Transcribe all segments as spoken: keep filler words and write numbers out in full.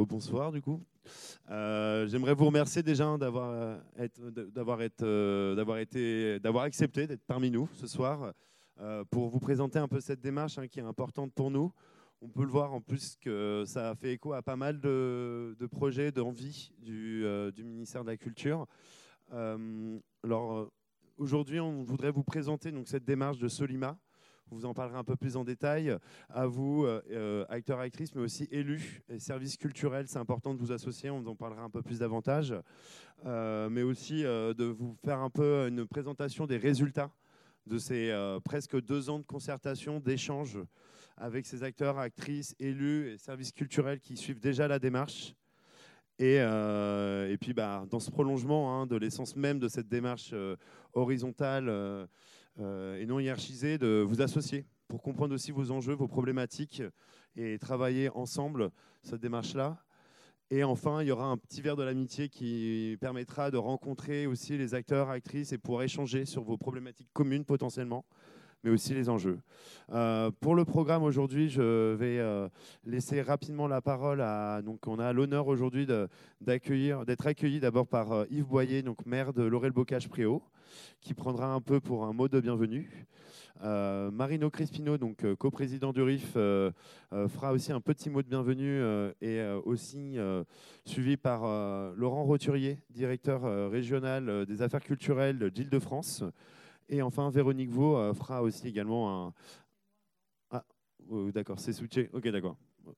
rebonsoir du coup. Euh, J'aimerais vous remercier déjà d'avoir euh, être- d'avoir être, euh, d'avoir été, d'avoir accepté d'être parmi nous ce soir euh, pour vous présenter un peu cette démarche hein, qui est importante pour nous. On peut le voir en plus que ça a fait écho à pas mal de, de projets, d'envie du, euh, du ministère de la Culture. Euh, alors euh, aujourd'hui, on voudrait vous présenter donc cette démarche de Solima. On vous en parlera un peu plus en détail. À vous, euh, euh, acteurs, actrices, mais aussi élus et services culturels, c'est important de vous associer. On vous en parlera un peu plus davantage. Euh, mais aussi euh, de vous faire un peu une présentation des résultats de ces euh, presque deux ans de concertation, d'échange avec ces acteurs, actrices, élus et services culturels qui suivent déjà la démarche. Et, euh, et puis, bah, dans ce prolongement hein, de l'essence même de cette démarche euh, horizontale euh, euh, et non hiérarchisée, de vous associer pour comprendre aussi vos enjeux, vos problématiques et travailler ensemble cette démarche-là. Et enfin, il y aura un petit verre de l'amitié qui permettra de rencontrer aussi les acteurs, actrices et pouvoir échanger sur vos problématiques communes potentiellement, mais aussi les enjeux. Euh, pour le programme aujourd'hui, je vais euh, laisser rapidement la parole à. Donc, on a l'honneur aujourd'hui de- d'accueillir, d'être accueilli d'abord par euh, Yves Boyer, donc maire de Laurel-Bocage-Préau, qui prendra un peu pour un mot de bienvenue. Euh, Marino Crespino, donc euh, coprésident du R I F, euh, euh, fera aussi un petit mot de bienvenue euh, et euh, aussi euh, suivi par euh, Laurent Roturier, directeur euh, régional euh, des affaires culturelles d'Île-de-France. Et enfin, Véronique Vaux euh, fera aussi également un. Ah, oh, d'accord, c'est switché. Ok, d'accord.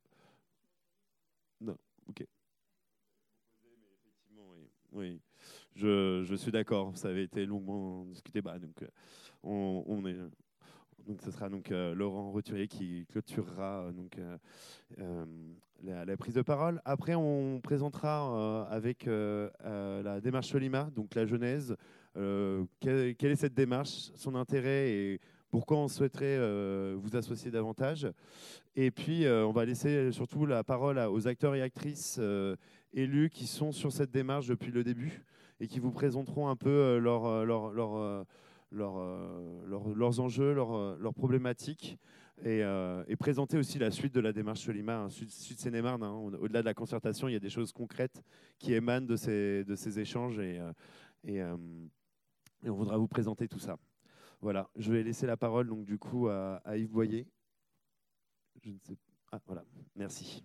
Non, ok. Effectivement, oui. Oui. Je, je suis d'accord. Ça avait été longuement discuté. Bah, donc, euh, on, on est. Donc, ce sera donc euh, Laurent Roturier qui clôturera euh, donc euh, euh, la, la prise de parole. Après, on présentera euh, avec euh, euh, la démarche Solima, donc la genèse. Euh, quelle, quelle est cette démarche, son intérêt et pourquoi on souhaiterait euh, vous associer davantage. Et puis, euh, on va laisser surtout la parole à- aux acteurs et actrices euh, élus qui sont sur cette démarche depuis le début et qui vous présenteront un peu euh, leur, euh, leur, leur, euh, leur, euh, leur- leurs enjeux, leurs, euh, leurs problématiques et, euh, et présenter aussi la suite de la démarche Solima, hein, Sud, Sud Seine-et-Marne. Hein. On- Au-delà de la concertation, il y a des choses concrètes qui émanent de ces, de ces échanges et, euh, et, euh, et on voudra vous présenter tout ça. Voilà, je vais laisser la parole donc du coup à, à Yves Boyer. Je ne sais Ah, voilà, merci.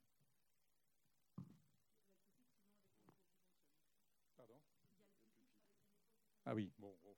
Pardon. Ah oui, bon. bon.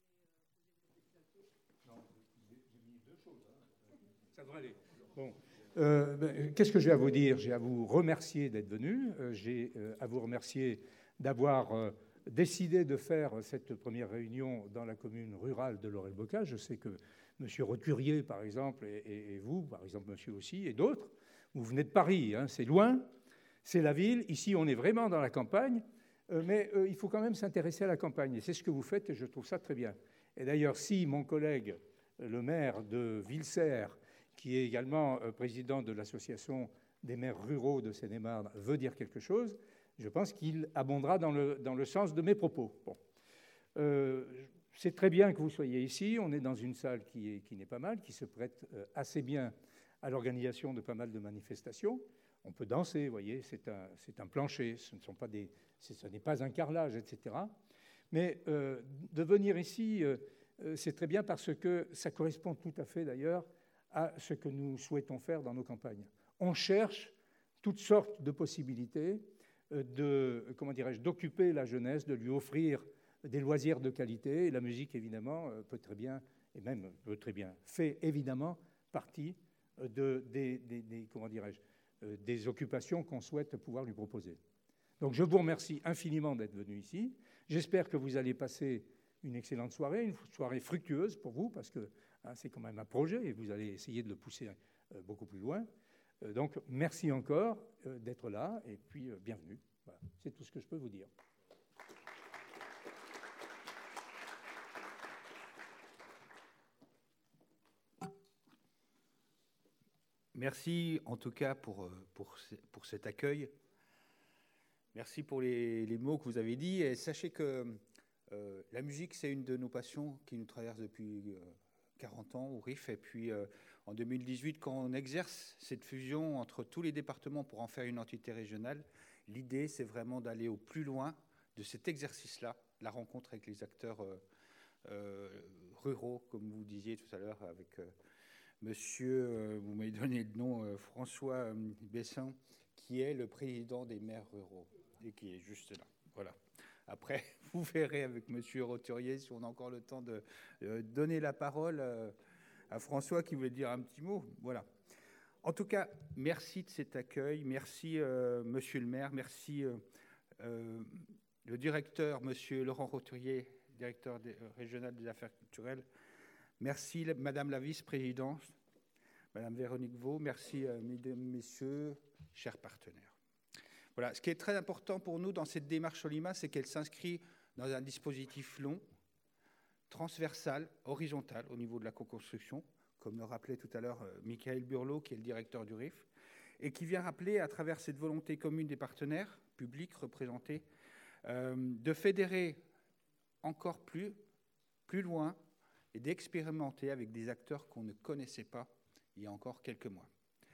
Non, j'ai mis deux choses. Hein. Ça devrait aller. Bon. Euh, ben, qu'est-ce que j'ai à vous dire? J'ai à vous remercier d'être venu. Euh, j'ai euh, à vous remercier d'avoir euh, décidé de faire cette première réunion dans la commune rurale de Laurel-Bocage. Je sais que M. Roturier, par exemple, et, et, et vous, par exemple, monsieur aussi, et d'autres, vous venez de Paris. Hein, c'est loin, c'est la ville. Ici, on est vraiment dans la campagne. Euh, mais euh, il faut quand même s'intéresser à la campagne. Et c'est ce que vous faites, et je trouve ça très bien. Et d'ailleurs, si mon collègue, le maire de Villeserre, qui est également euh, président de l'association des maires ruraux de Seine-et-Marne, veut dire quelque chose, je pense qu'il abondera dans le, dans le sens de mes propos. Bon. Euh, c'est très bien que vous soyez ici. On est dans une salle qui est, qui n'est pas mal, qui se prête euh, assez bien à l'organisation de pas mal de manifestations. On peut danser, vous voyez, c'est un, c'est un plancher, ce ne sont pas des, ce n'est pas un carrelage, et cetera. Mais euh, de venir ici, euh, c'est très bien parce que ça correspond tout à fait d'ailleurs à ce que nous souhaitons faire dans nos campagnes. On cherche toutes sortes de possibilités de, comment dirais-je, d'occuper la jeunesse, de lui offrir des loisirs de qualité. Et la musique, évidemment, peut très bien, et même peut très bien, fait évidemment partie de, des, des, des, comment dirais-je, des occupations qu'on souhaite pouvoir lui proposer. Donc je vous remercie infiniment d'être venu ici. J'espère que vous allez passer une excellente soirée, une soirée fructueuse pour vous, parce que hein, c'est quand même un projet et vous allez essayer de le pousser euh, beaucoup plus loin. Euh, donc merci encore euh, d'être là et puis euh, bienvenue. Voilà. C'est tout ce que je peux vous dire. Merci en tout cas pour, pour, pour cet accueil. Merci pour les, les mots que vous avez dit. Et sachez que euh, la musique, c'est une de nos passions qui nous traverse depuis euh, quarante ans au R I F. Et puis euh, en deux mille dix-huit, quand on exerce cette fusion entre tous les départements pour en faire une entité régionale, l'idée, c'est vraiment d'aller au plus loin de cet exercice-là, la rencontre avec les acteurs euh, euh, ruraux, comme vous disiez tout à l'heure, avec euh, monsieur, euh, vous m'avez donné le nom, euh, François euh, Bessin, qui est le président des maires ruraux et qui est juste là. Voilà. Après, vous verrez avec monsieur Roturier si on a encore le temps de euh, donner la parole euh, à François qui voulait dire un petit mot. Voilà. En tout cas, merci de cet accueil. Merci, euh, monsieur le maire. Merci, euh, euh, le directeur, monsieur Laurent Roturier, directeur des, euh, régional des affaires culturelles. Merci, madame la vice-présidente, madame Véronique Vaux. Merci, euh, mesdames, messieurs, chers partenaires. Voilà. Ce qui est très important pour nous dans cette démarche Solima, c'est qu'elle s'inscrit dans un dispositif long, transversal, horizontal au niveau de la co-construction, comme le rappelait tout à l'heure euh, Michael Burlot, qui est le directeur du R I F, et qui vient rappeler, à travers cette volonté commune des partenaires publics représentés, euh, de fédérer encore plus, plus loin et d'expérimenter avec des acteurs qu'on ne connaissait pas il y a encore quelques mois.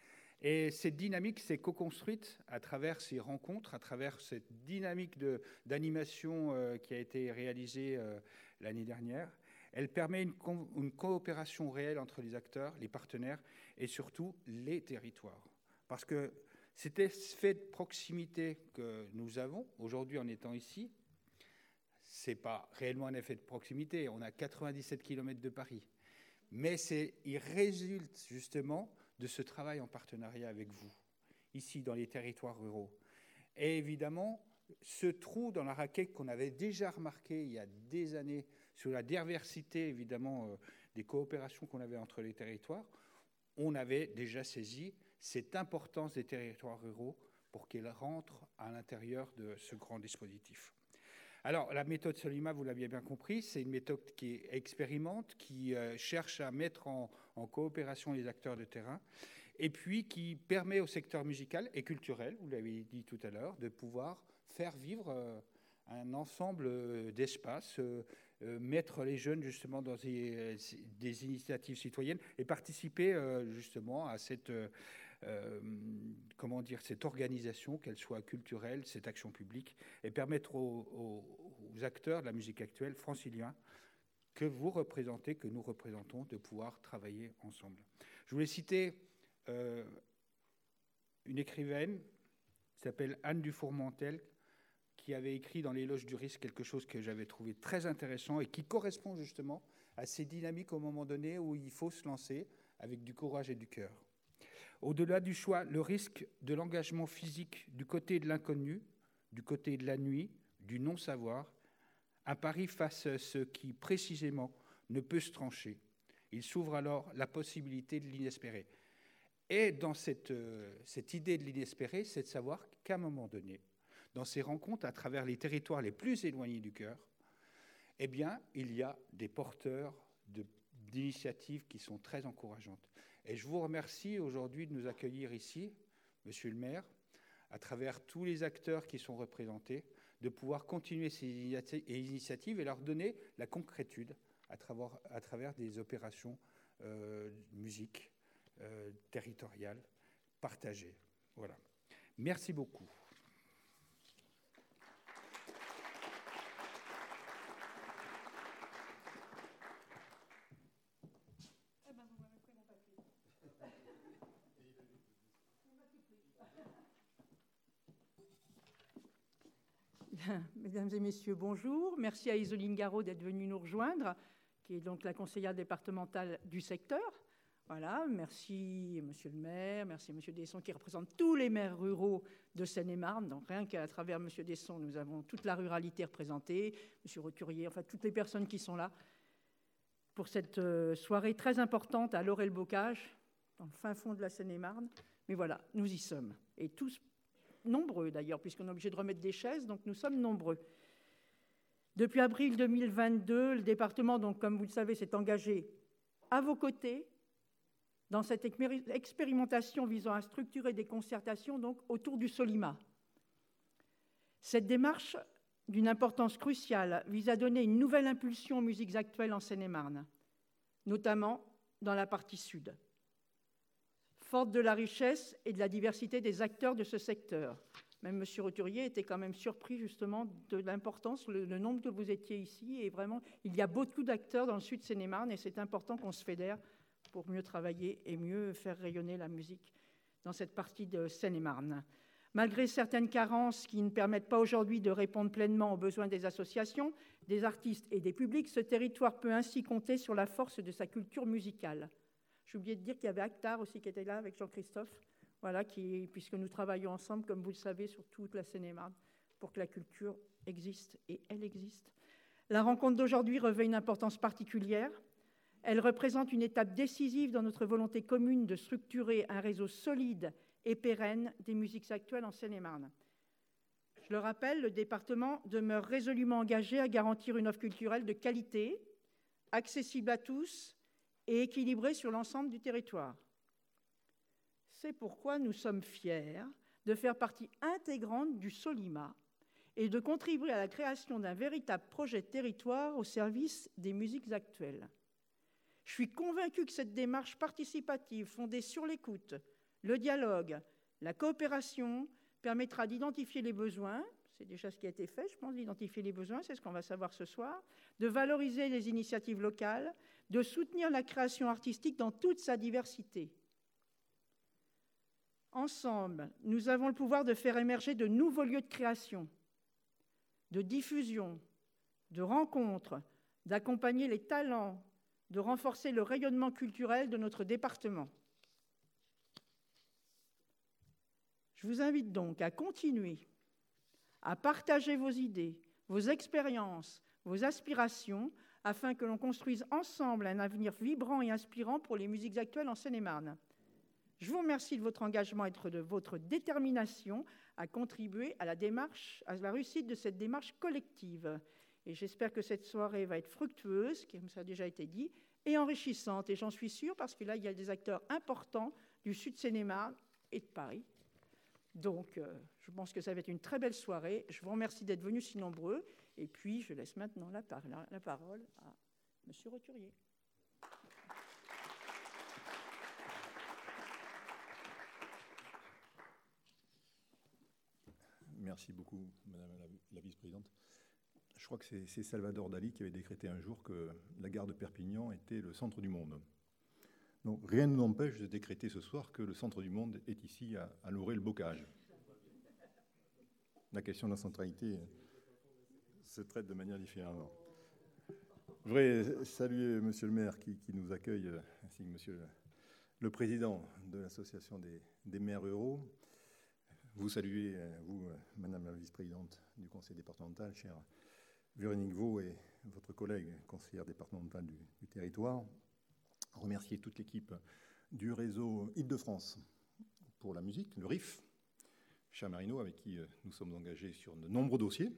Et cette dynamique s'est co-construite à travers ces rencontres, à travers cette dynamique de, d'animation euh, qui a été réalisée euh, l'année dernière. Elle permet une, co- une coopération réelle entre les acteurs, les partenaires et surtout les territoires. Parce que cet effet de proximité que nous avons aujourd'hui en étant ici, ce n'est pas réellement un effet de proximité. On a quatre-vingt-dix-sept kilomètres de Paris. Mais c'est, il résulte justement de ce travail en partenariat avec vous, ici dans les territoires ruraux. Et évidemment, ce trou dans la raquette qu'on avait déjà remarqué il y a des années sur la diversité, évidemment, euh, des coopérations qu'on avait entre les territoires, on avait déjà saisi cette importance des territoires ruraux pour qu'ils rentrent à l'intérieur de ce grand dispositif. Alors, la méthode Solima, vous l'aviez bien compris, c'est une méthode qui expérimente, qui euh, cherche à mettre en, en coopération les acteurs de terrain, et puis qui permet au secteur musical et culturel, vous l'avez dit tout à l'heure, de pouvoir faire vivre euh, un ensemble euh, d'espaces, euh, euh, mettre les jeunes justement dans des, des initiatives citoyennes et participer euh, justement à cette... Euh, Euh, comment dire, cette organisation, qu'elle soit culturelle, cette action publique, et permettre aux, aux, aux acteurs de la musique actuelle, franciliens, que vous représentez, que nous représentons, de pouvoir travailler ensemble. Je voulais citer euh, une écrivaine qui s'appelle Anne Dufourmentel, qui avait écrit dans l'Éloge du risque quelque chose que j'avais trouvé très intéressant et qui correspond justement à ces dynamiques au moment donné où il faut se lancer avec du courage et du cœur. Au-delà du choix, le risque de l'engagement physique du côté de l'inconnu, du côté de la nuit, du non-savoir, un pari face à ce qui, précisément, ne peut se trancher. Il s'ouvre alors la possibilité de l'inespéré. Et dans cette, euh, cette idée de l'inespéré, c'est de savoir qu'à un moment donné, dans ces rencontres, à travers les territoires les plus éloignés du cœur, eh bien, il y a des porteurs de, d'initiatives qui sont très encourageantes. Et je vous remercie aujourd'hui de nous accueillir ici, monsieur le maire, à travers tous les acteurs qui sont représentés, de pouvoir continuer ces initiatives et leur donner la concrétude à travers, à travers des opérations euh, musique euh, territoriales partagées. Voilà. Merci beaucoup. Mesdames et messieurs, bonjour. Merci à Isoline Garot d'être venue nous rejoindre, qui est donc la conseillère départementale du secteur. Voilà, merci monsieur le maire, merci monsieur Desson qui représente tous les maires ruraux de Seine-et-Marne. Donc rien qu'à travers monsieur Desson, nous avons toute la ruralité représentée, monsieur Roturier, enfin toutes les personnes qui sont là pour cette soirée très importante à Laurel-Bocage, dans le fin fond de la Seine-et-Marne. Mais voilà, nous y sommes. Et tous nombreux d'ailleurs, puisqu'on est obligé de remettre des chaises, donc nous sommes nombreux. Depuis avril deux mille vingt-deux, le département, donc, comme vous le savez, s'est engagé à vos côtés dans cette expérimentation visant à structurer des concertations donc, autour du Solima. Cette démarche, d'une importance cruciale, vise à donner une nouvelle impulsion aux musiques actuelles en Seine-et-Marne. notamment dans la partie sud. Forte de la richesse et de la diversité des acteurs de ce secteur. Même M. Roturier était quand même surpris justement de l'importance, le, le nombre que vous étiez ici. Et vraiment, il y a beaucoup d'acteurs dans le sud de Seine-et-Marne et c'est important qu'on se fédère pour mieux travailler et mieux faire rayonner la musique dans cette partie de Seine-et-Marne. Malgré certaines carences qui ne permettent pas aujourd'hui de répondre pleinement aux besoins des associations, des artistes et des publics, ce territoire peut ainsi compter sur la force de sa culture musicale. J'ai oublié de dire qu'il y avait Actar aussi qui était là avec Jean-Christophe, voilà, qui, puisque nous travaillons ensemble, comme vous le savez, sur toute la Seine-et-Marne, pour que la culture existe, et elle existe. La rencontre d'aujourd'hui revêt une importance particulière. Elle représente une étape décisive dans notre volonté commune de structurer un réseau solide et pérenne des musiques actuelles en Seine-et-Marne. Je le rappelle, le département demeure résolument engagé à garantir une offre culturelle de qualité, accessible à tous et équilibrée sur l'ensemble du territoire. C'est pourquoi nous sommes fiers de faire partie intégrante du Solima et de contribuer à la création d'un véritable projet de territoire au service des musiques actuelles. Je suis convaincue que cette démarche participative fondée sur l'écoute, le dialogue, la coopération permettra d'identifier les besoins, c'est déjà ce qui a été fait, je pense, d'identifier les besoins, c'est ce qu'on va savoir ce soir, de valoriser les initiatives locales, de soutenir la création artistique dans toute sa diversité. Ensemble, nous avons le pouvoir de faire émerger de nouveaux lieux de création, de diffusion, de rencontres, d'accompagner les talents, de renforcer le rayonnement culturel de notre département. Je vous invite donc à continuer à partager vos idées, vos expériences, vos aspirations, afin que l'on construise ensemble un avenir vibrant et inspirant pour les musiques actuelles en Seine-et-Marne. Je vous remercie de votre engagement et de votre détermination à contribuer à la démarche, à la réussite de cette démarche collective. Et j'espère que cette soirée va être fructueuse, comme ça a déjà été dit, et enrichissante. Et j'en suis sûre, parce que là, il y a des acteurs importants du sud Seine-et-Marne et de Paris. Donc, euh, je pense que ça va être une très belle soirée. Je vous remercie d'être venus si nombreux. Et puis, je laisse maintenant la, par la, la parole à M. Roturier. Merci beaucoup, Madame la, la vice-présidente. Je crois que c'est Salvador Dali qui avait décrété un jour que la gare de Perpignan était le centre du monde. Donc rien ne nous empêche de décréter ce soir que le centre du monde est ici à, à Laurey-le-Bocage. La question de la centralité se traite de manière différente. Je voudrais saluer Monsieur le maire qui, qui nous accueille, ainsi que Monsieur le, le président de l'association des, des maires ruraux. Vous saluez, vous, Madame la vice-présidente du conseil départemental, chère Véronique Vaux, et votre collègue conseillère départementale du, du territoire. Remercier toute l'équipe du réseau Île-de-France pour la musique, le R I F, cher Marino, avec qui nous sommes engagés sur de nombreux dossiers.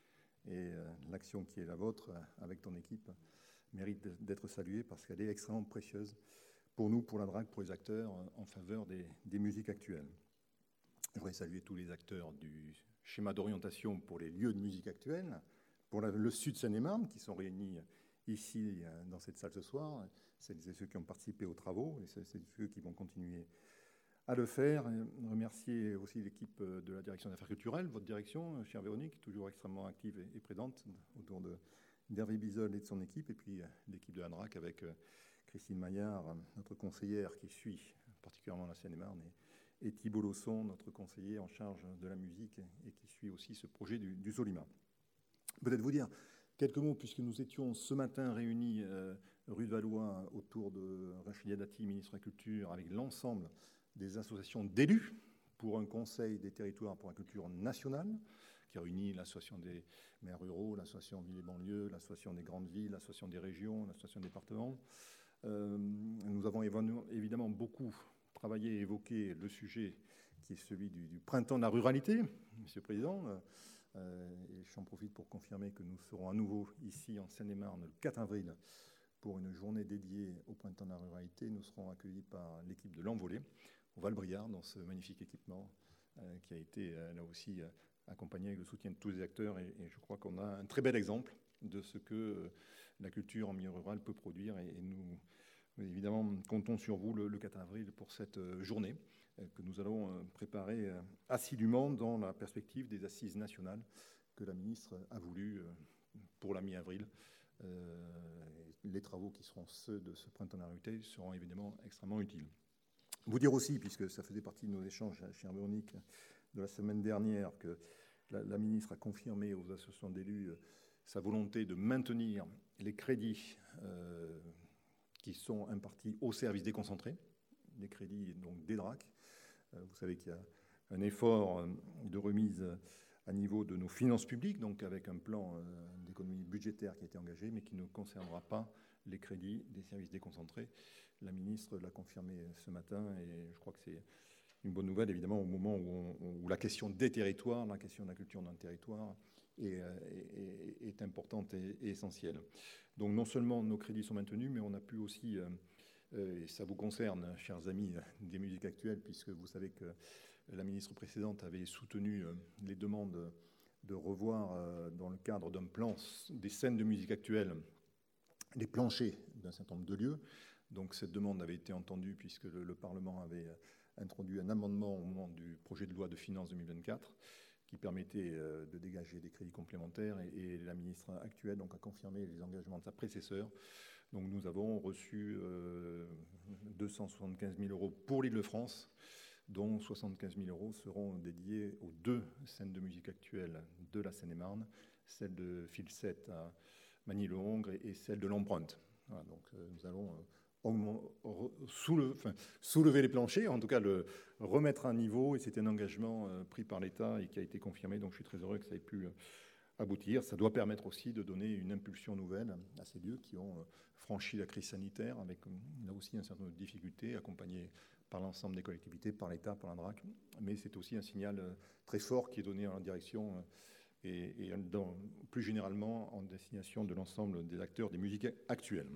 Et l'action qui est la vôtre avec ton équipe mérite d'être saluée parce qu'elle est extrêmement précieuse pour nous, pour la D R A C, pour les acteurs en faveur des, des musiques actuelles. Je voudrais saluer tous les acteurs du schéma d'orientation pour les lieux de musique actuelle, pour la, le Sud Seine-et-Marne, qui sont réunis ici dans cette salle ce soir. C'est ceux qui ont participé aux travaux et c'est ceux qui vont continuer à le faire. Et remercier aussi l'équipe de la direction des affaires culturelles, votre direction, chère Véronique, toujours extrêmement active et présente autour d'Hervé Bizol et de son équipe, et puis l'équipe de la D R A C avec Christine Maillard, notre conseillère qui suit particulièrement la Seine-et-Marne, et, et Thibault Lausson, notre conseiller en charge de la musique et qui suit aussi ce projet du, du Solima. Peut-être vous dire quelques mots, puisque nous étions ce matin réunis euh, rue de Valois autour de Rachida Dati, ministre de la Culture, avec l'ensemble des associations d'élus pour un conseil des territoires pour la culture nationale, qui réunit l'association des maires ruraux, l'association Villes et banlieues, l'association des grandes villes, l'association des régions, l'association des départements. Euh, nous avons évidemment beaucoup travaillé et évoqué le sujet qui est celui du, du printemps de la ruralité, Monsieur le Président. Euh, et j'en profite pour confirmer que nous serons à nouveau ici en Seine-et-Marne le quatre avril pour une journée dédiée au printemps de la ruralité. Nous serons accueillis par l'équipe de l'Envolée au Val-Briard dans ce magnifique équipement euh, qui a été euh, là aussi euh, accompagné avec le soutien de tous les acteurs et, et je crois qu'on a un très bel exemple de ce que la culture en milieu rural peut produire. Et, et nous, évidemment, comptons sur vous le, le quatre avril pour cette journée que nous allons préparer assidûment dans la perspective des assises nationales que la ministre a voulu pour la mi-avril. Euh, les travaux qui seront ceux de ce printemps de la ruralité seront évidemment extrêmement utiles. Vous dire aussi, puisque ça faisait partie de nos échanges, cher Véronique, de la semaine dernière, que la, la ministre a confirmé aux associations d'élus sa volonté de maintenir les crédits euh, qui sont impartis aux services déconcentrés, les crédits donc des D R A C. Euh, vous savez qu'il y a un effort de remise à niveau de nos finances publiques, donc avec un plan euh, d'économie budgétaire qui a été engagé, mais qui ne concernera pas les crédits des services déconcentrés. La ministre l'a confirmé ce matin et je crois que c'est une bonne nouvelle, évidemment, au moment où, on, où la question des territoires, la question de la culture dans le territoire est, est, est importante et, et essentielle. Donc non seulement nos crédits sont maintenus, mais on a pu aussi, euh, et ça vous concerne, chers amis des musiques actuelles, puisque vous savez que la ministre précédente avait soutenu les demandes de revoir, dans le cadre d'un plan des scènes de musique actuelle, les planchers d'un certain nombre de lieux. Donc cette demande avait été entendue puisque le, le Parlement avait introduit un amendement au moment du projet de loi de finances deux mille vingt-quatre qui permettait de dégager des crédits complémentaires et, et la ministre actuelle donc, a confirmé les engagements de sa prédécesseur. Donc nous avons reçu euh, deux cent soixante-quinze mille euros pour l'Île-de-France, dont soixante-quinze mille euros seront dédiés aux deux scènes de musique actuelle de la Seine-et-Marne, celle de Filset à Magny-le-Hongre et celle de l'Empreinte. Voilà, donc euh, nous allons euh, soulever, enfin, soulever les planchers, en tout cas le remettre à niveau, et c'était un engagement euh, pris par l'État et qui a été confirmé, donc je suis très heureux que ça ait pu euh, aboutir. Ça doit permettre aussi de donner une impulsion nouvelle à ces lieux qui ont euh, franchi la crise sanitaire avec là aussi un certain nombre de difficultés, accompagnés par l'ensemble des collectivités, par l'État, par la D R A C, mais c'est aussi un signal très fort qui est donné en direction et, et dans, plus généralement en destination de l'ensemble des acteurs des musiques actuelles.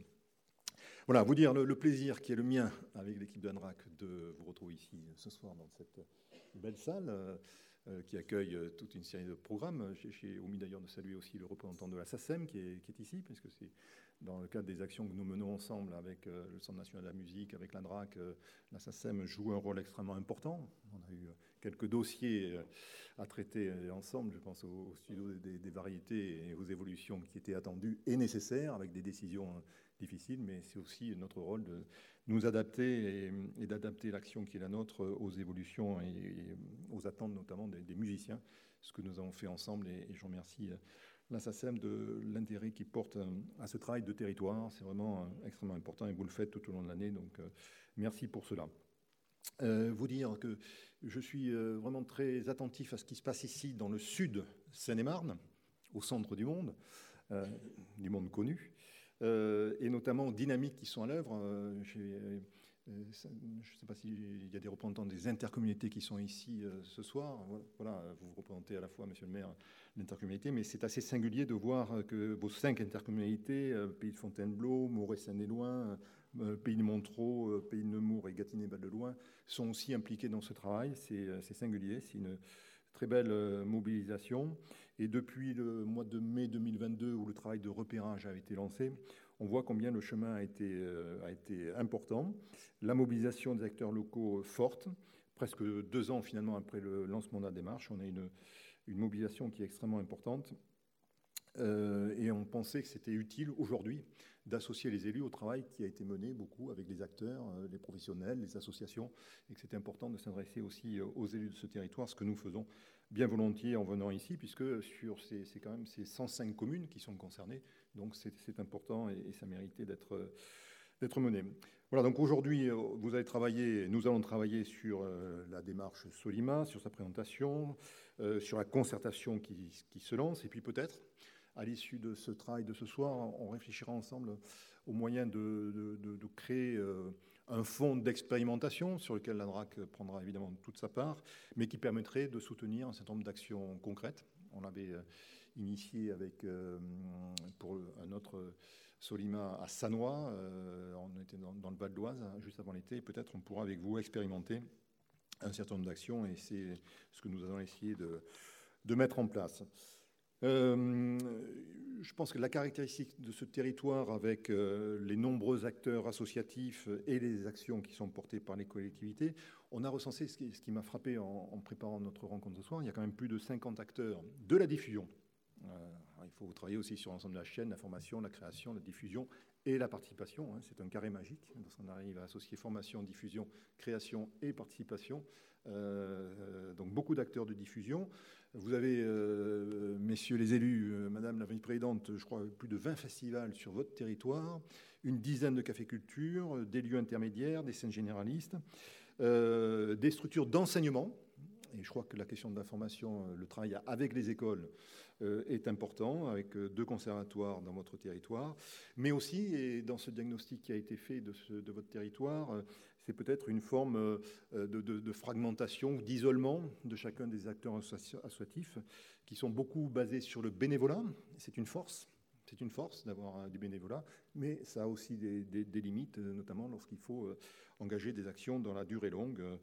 Voilà, vous dire le, le plaisir qui est le mien avec l'équipe de la D R A C de vous retrouver ici ce soir dans cette belle salle euh, qui accueille toute une série de programmes. J'ai omis d'ailleurs de saluer aussi le représentant de la SACEM qui est, qui est ici, parce que c'est dans le cadre des actions que nous menons ensemble avec euh, le Centre national de la musique, avec la D R A C, euh, la SACEM joue un rôle extrêmement important. On a eu quelques dossiers euh, à traiter ensemble, je pense au, au studio des, des variétés et aux évolutions qui étaient attendues et nécessaires, avec des décisions difficiles, mais c'est aussi notre rôle de nous adapter et, et d'adapter l'action qui est la nôtre aux évolutions et, et aux attentes notamment des, des musiciens, ce que nous avons fait ensemble, et, et je remercie la SACEM de l'intérêt qu'il porte à ce travail de territoire. C'est vraiment extrêmement important et vous le faites tout au long de l'année, donc euh, merci pour cela. Euh, vous dire que je suis euh, vraiment très attentif à ce qui se passe ici dans le sud Seine-et-Marne, au centre du monde, euh, du monde connu, euh, et notamment aux dynamiques qui sont à l'œuvre. Euh, euh, je ne sais pas s'il y a des représentants des intercommunalités qui sont ici euh, ce soir. Voilà, vous représentez à la fois, monsieur le maire, l'intercommunalité, mais c'est assez singulier de voir que vos cinq intercommunalités, euh, Pays de Fontainebleau, Moret-Seine-et-Loing, euh, Pays de Montreux, euh, Pays de Nemours et Gâtinais-Val-de-Loing, sont aussi impliqués dans ce travail. C'est singulier, c'est une très belle euh, mobilisation. Et depuis le mois de mai deux mille vingt-deux, où le travail de repérage a été lancé, on voit combien le chemin a été, euh, a été important. La mobilisation des acteurs locaux forte. Presque deux ans finalement après le lancement de la démarche, on a une, une mobilisation qui est extrêmement importante. Euh, et on pensait que c'était utile aujourd'hui d'associer les élus au travail qui a été mené beaucoup avec les acteurs, euh, les professionnels, les associations, et que c'était important de s'adresser aussi aux élus de ce territoire, ce que nous faisons bien volontiers en venant ici, puisque sur ces, c'est quand même ces cent cinq communes qui sont concernées, donc c'est important et, et ça méritait d'être d'être mené. Voilà, donc aujourd'hui, vous avez travaillé, nous allons travailler sur euh, la démarche Solima, sur sa présentation, euh, sur la concertation qui, qui se lance, et puis peut-être, à l'issue de ce travail de ce soir, on réfléchira ensemble aux moyens de, de, de, de créer euh, un fonds d'expérimentation sur lequel la D R A C prendra évidemment toute sa part, mais qui permettrait de soutenir un certain nombre d'actions concrètes. On l'avait euh, initié avec, euh, pour un autre Solima à Sannois, euh, on était dans, dans le Val d'Oise juste avant l'été, peut-être on pourra avec vous expérimenter un certain nombre d'actions, et c'est ce que nous allons essayer de, de mettre en place. Euh, je pense que la caractéristique de ce territoire, avec euh, les nombreux acteurs associatifs et les actions qui sont portées par les collectivités, on a recensé, ce qui, ce qui m'a frappé en, en préparant notre rencontre ce soir, il y a quand même plus de cinquante acteurs de la diffusion. Euh, il faut travailler aussi sur l'ensemble de la chaîne, la formation, la création, la diffusion et la participation. Hein, c'est un carré magique lorsqu'on arrive à associer formation, diffusion, création et participation. Euh, donc beaucoup d'acteurs de diffusion. Vous avez, euh, messieurs les élus, euh, madame la vice-présidente, je crois plus de vingt festivals sur votre territoire, une dizaine de cafés-culture, des lieux intermédiaires, des scènes généralistes, euh, des structures d'enseignement. Et je crois que la question de la formation, le travail avec les écoles euh, est important, avec deux conservatoires dans votre territoire. Mais aussi, et dans ce diagnostic qui a été fait de, ce, de votre territoire, euh, c'est peut-être une forme euh, de, de, de fragmentation, d'isolement de chacun des acteurs associatifs, qui sont beaucoup basés sur le bénévolat. C'est une force, c'est une force d'avoir du bénévolat, mais ça a aussi des, des, des limites, notamment lorsqu'il faut euh, engager des actions dans la durée longue. Euh,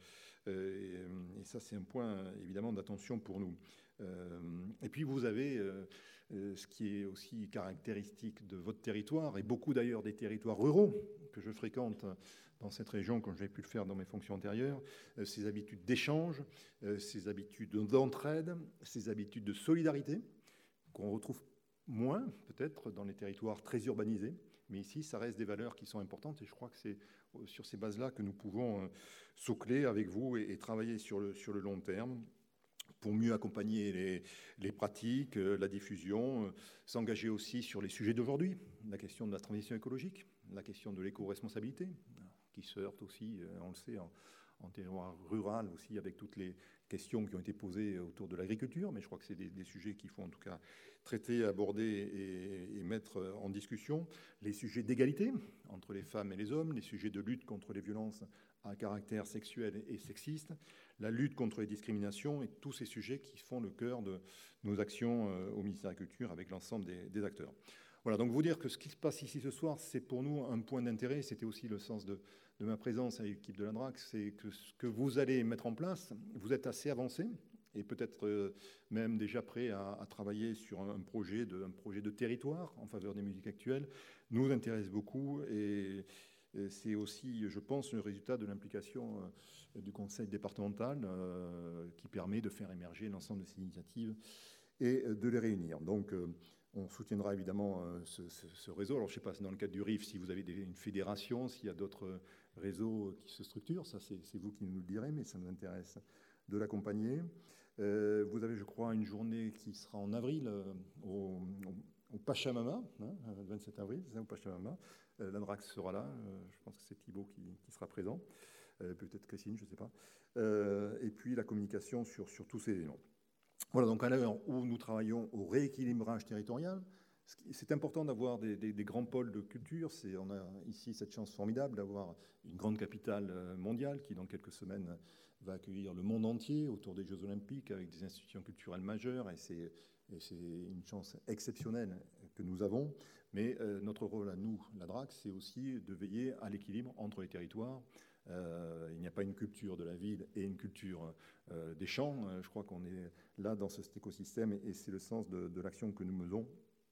et, et ça, c'est un point évidemment d'attention pour nous. Euh, et puis vous avez euh, euh, ce qui est aussi caractéristique de votre territoire, et beaucoup d'ailleurs des territoires ruraux que je fréquente dans cette région, comme j'ai pu le faire dans mes fonctions antérieures, euh, ces habitudes d'échange, euh, ces habitudes d'entraide, ces habitudes de solidarité, qu'on retrouve moins peut-être dans les territoires très urbanisés, mais ici, ça reste des valeurs qui sont importantes, et je crois que c'est sur ces bases-là que nous pouvons euh, soucler avec vous et, et travailler sur le, sur le long terme pour mieux accompagner les, les pratiques, euh, la diffusion, euh, s'engager aussi sur les sujets d'aujourd'hui, la question de la transition écologique, la question de l'éco-responsabilité, qui se heurte aussi, euh, on le sait, en, en territoire rural aussi, avec toutes les questions qui ont été posées autour de l'agriculture, mais je crois que c'est des, des sujets qu'il faut en tout cas traiter, aborder et, et mettre en discussion. Les sujets d'égalité entre les femmes et les hommes, les sujets de lutte contre les violences à caractère sexuel et sexiste, la lutte contre les discriminations et tous ces sujets qui font le cœur de nos actions au ministère de la Culture avec l'ensemble des, des acteurs. Voilà, donc vous dire que ce qui se passe ici ce soir, c'est pour nous un point d'intérêt, c'était aussi le sens de, de ma présence à l'équipe de la D R A C, c'est que ce que vous allez mettre en place, vous êtes assez avancé et peut-être euh, même déjà prêt à, à travailler sur un projet, de, un projet de territoire en faveur des musiques actuelles, nous intéresse beaucoup et, et c'est aussi, je pense, le résultat de l'implication euh, du conseil départemental euh, qui permet de faire émerger l'ensemble de ces initiatives et de les réunir. Donc, euh, on soutiendra évidemment euh, ce, ce, ce réseau. Alors, je ne sais pas, dans le cadre du R I F, si vous avez des, une fédération, s'il y a d'autres réseaux qui se structurent, ça c'est, c'est vous qui nous le direz, mais ça nous intéresse de l'accompagner. Euh, vous avez, je crois, une journée qui sera en avril euh, au, au, au Pachamama, hein, le vingt-sept avril, c'est ça, au Pachamama. Euh, la D R A C sera là, euh, je pense que c'est Thibaut qui, qui sera présent, euh, peut-être Christine, je ne sais pas. Euh, et puis la communication sur, sur tous ces éléments. Voilà, donc à l'heure où nous travaillons au rééquilibrage territorial, c'est important d'avoir des, des, des grands pôles de culture. C'est, on a ici cette chance formidable d'avoir une grande capitale mondiale qui, dans quelques semaines, va accueillir le monde entier autour des Jeux Olympiques avec des institutions culturelles majeures. Et c'est, et c'est une chance exceptionnelle que nous avons. Mais euh, notre rôle à nous, la D R A C, c'est aussi de veiller à l'équilibre entre les territoires. Euh, il n'y a pas une culture de la ville et une culture euh, des champs. Euh, je crois qu'on est là dans cet écosystème et, et c'est le sens de, de l'action que nous menons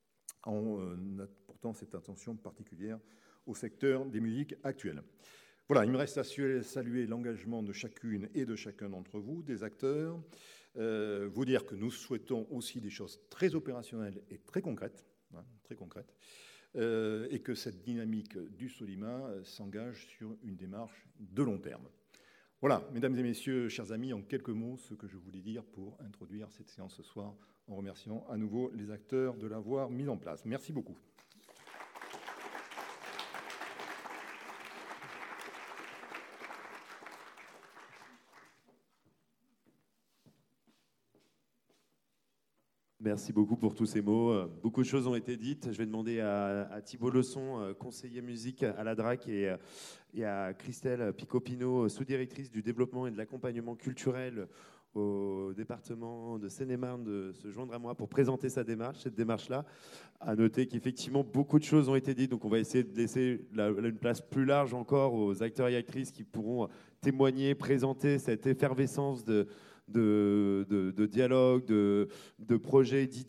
en euh, apportant cette attention particulière au secteur des musiques actuelles. Voilà, il me reste à saluer l'engagement de chacune et de chacun d'entre vous, des acteurs, euh, vous dire que nous souhaitons aussi des choses très opérationnelles et très concrètes, hein, très concrètes, euh, et que cette dynamique du Solima s'engage sur une démarche de long terme. Voilà, mesdames et messieurs, chers amis, en quelques mots, ce que je voulais dire pour introduire cette séance ce soir, en remerciant à nouveau les acteurs de l'avoir mise en place. Merci beaucoup. Merci beaucoup pour tous ces mots. Beaucoup de choses ont été dites. Je vais demander à, à Thibault Leçon, conseiller musique à la D R A C, et, et à Christelle Picopino, sous-directrice du développement et de l'accompagnement culturel au département de Seine-et-Marne, de se joindre à moi pour présenter sa démarche, cette démarche-là. À noter qu'effectivement, beaucoup de choses ont été dites, donc on va essayer de laisser la, une place plus large encore aux acteurs et actrices qui pourront témoigner, présenter cette effervescence de, de, de, de dialogue, de, de projets, d'idées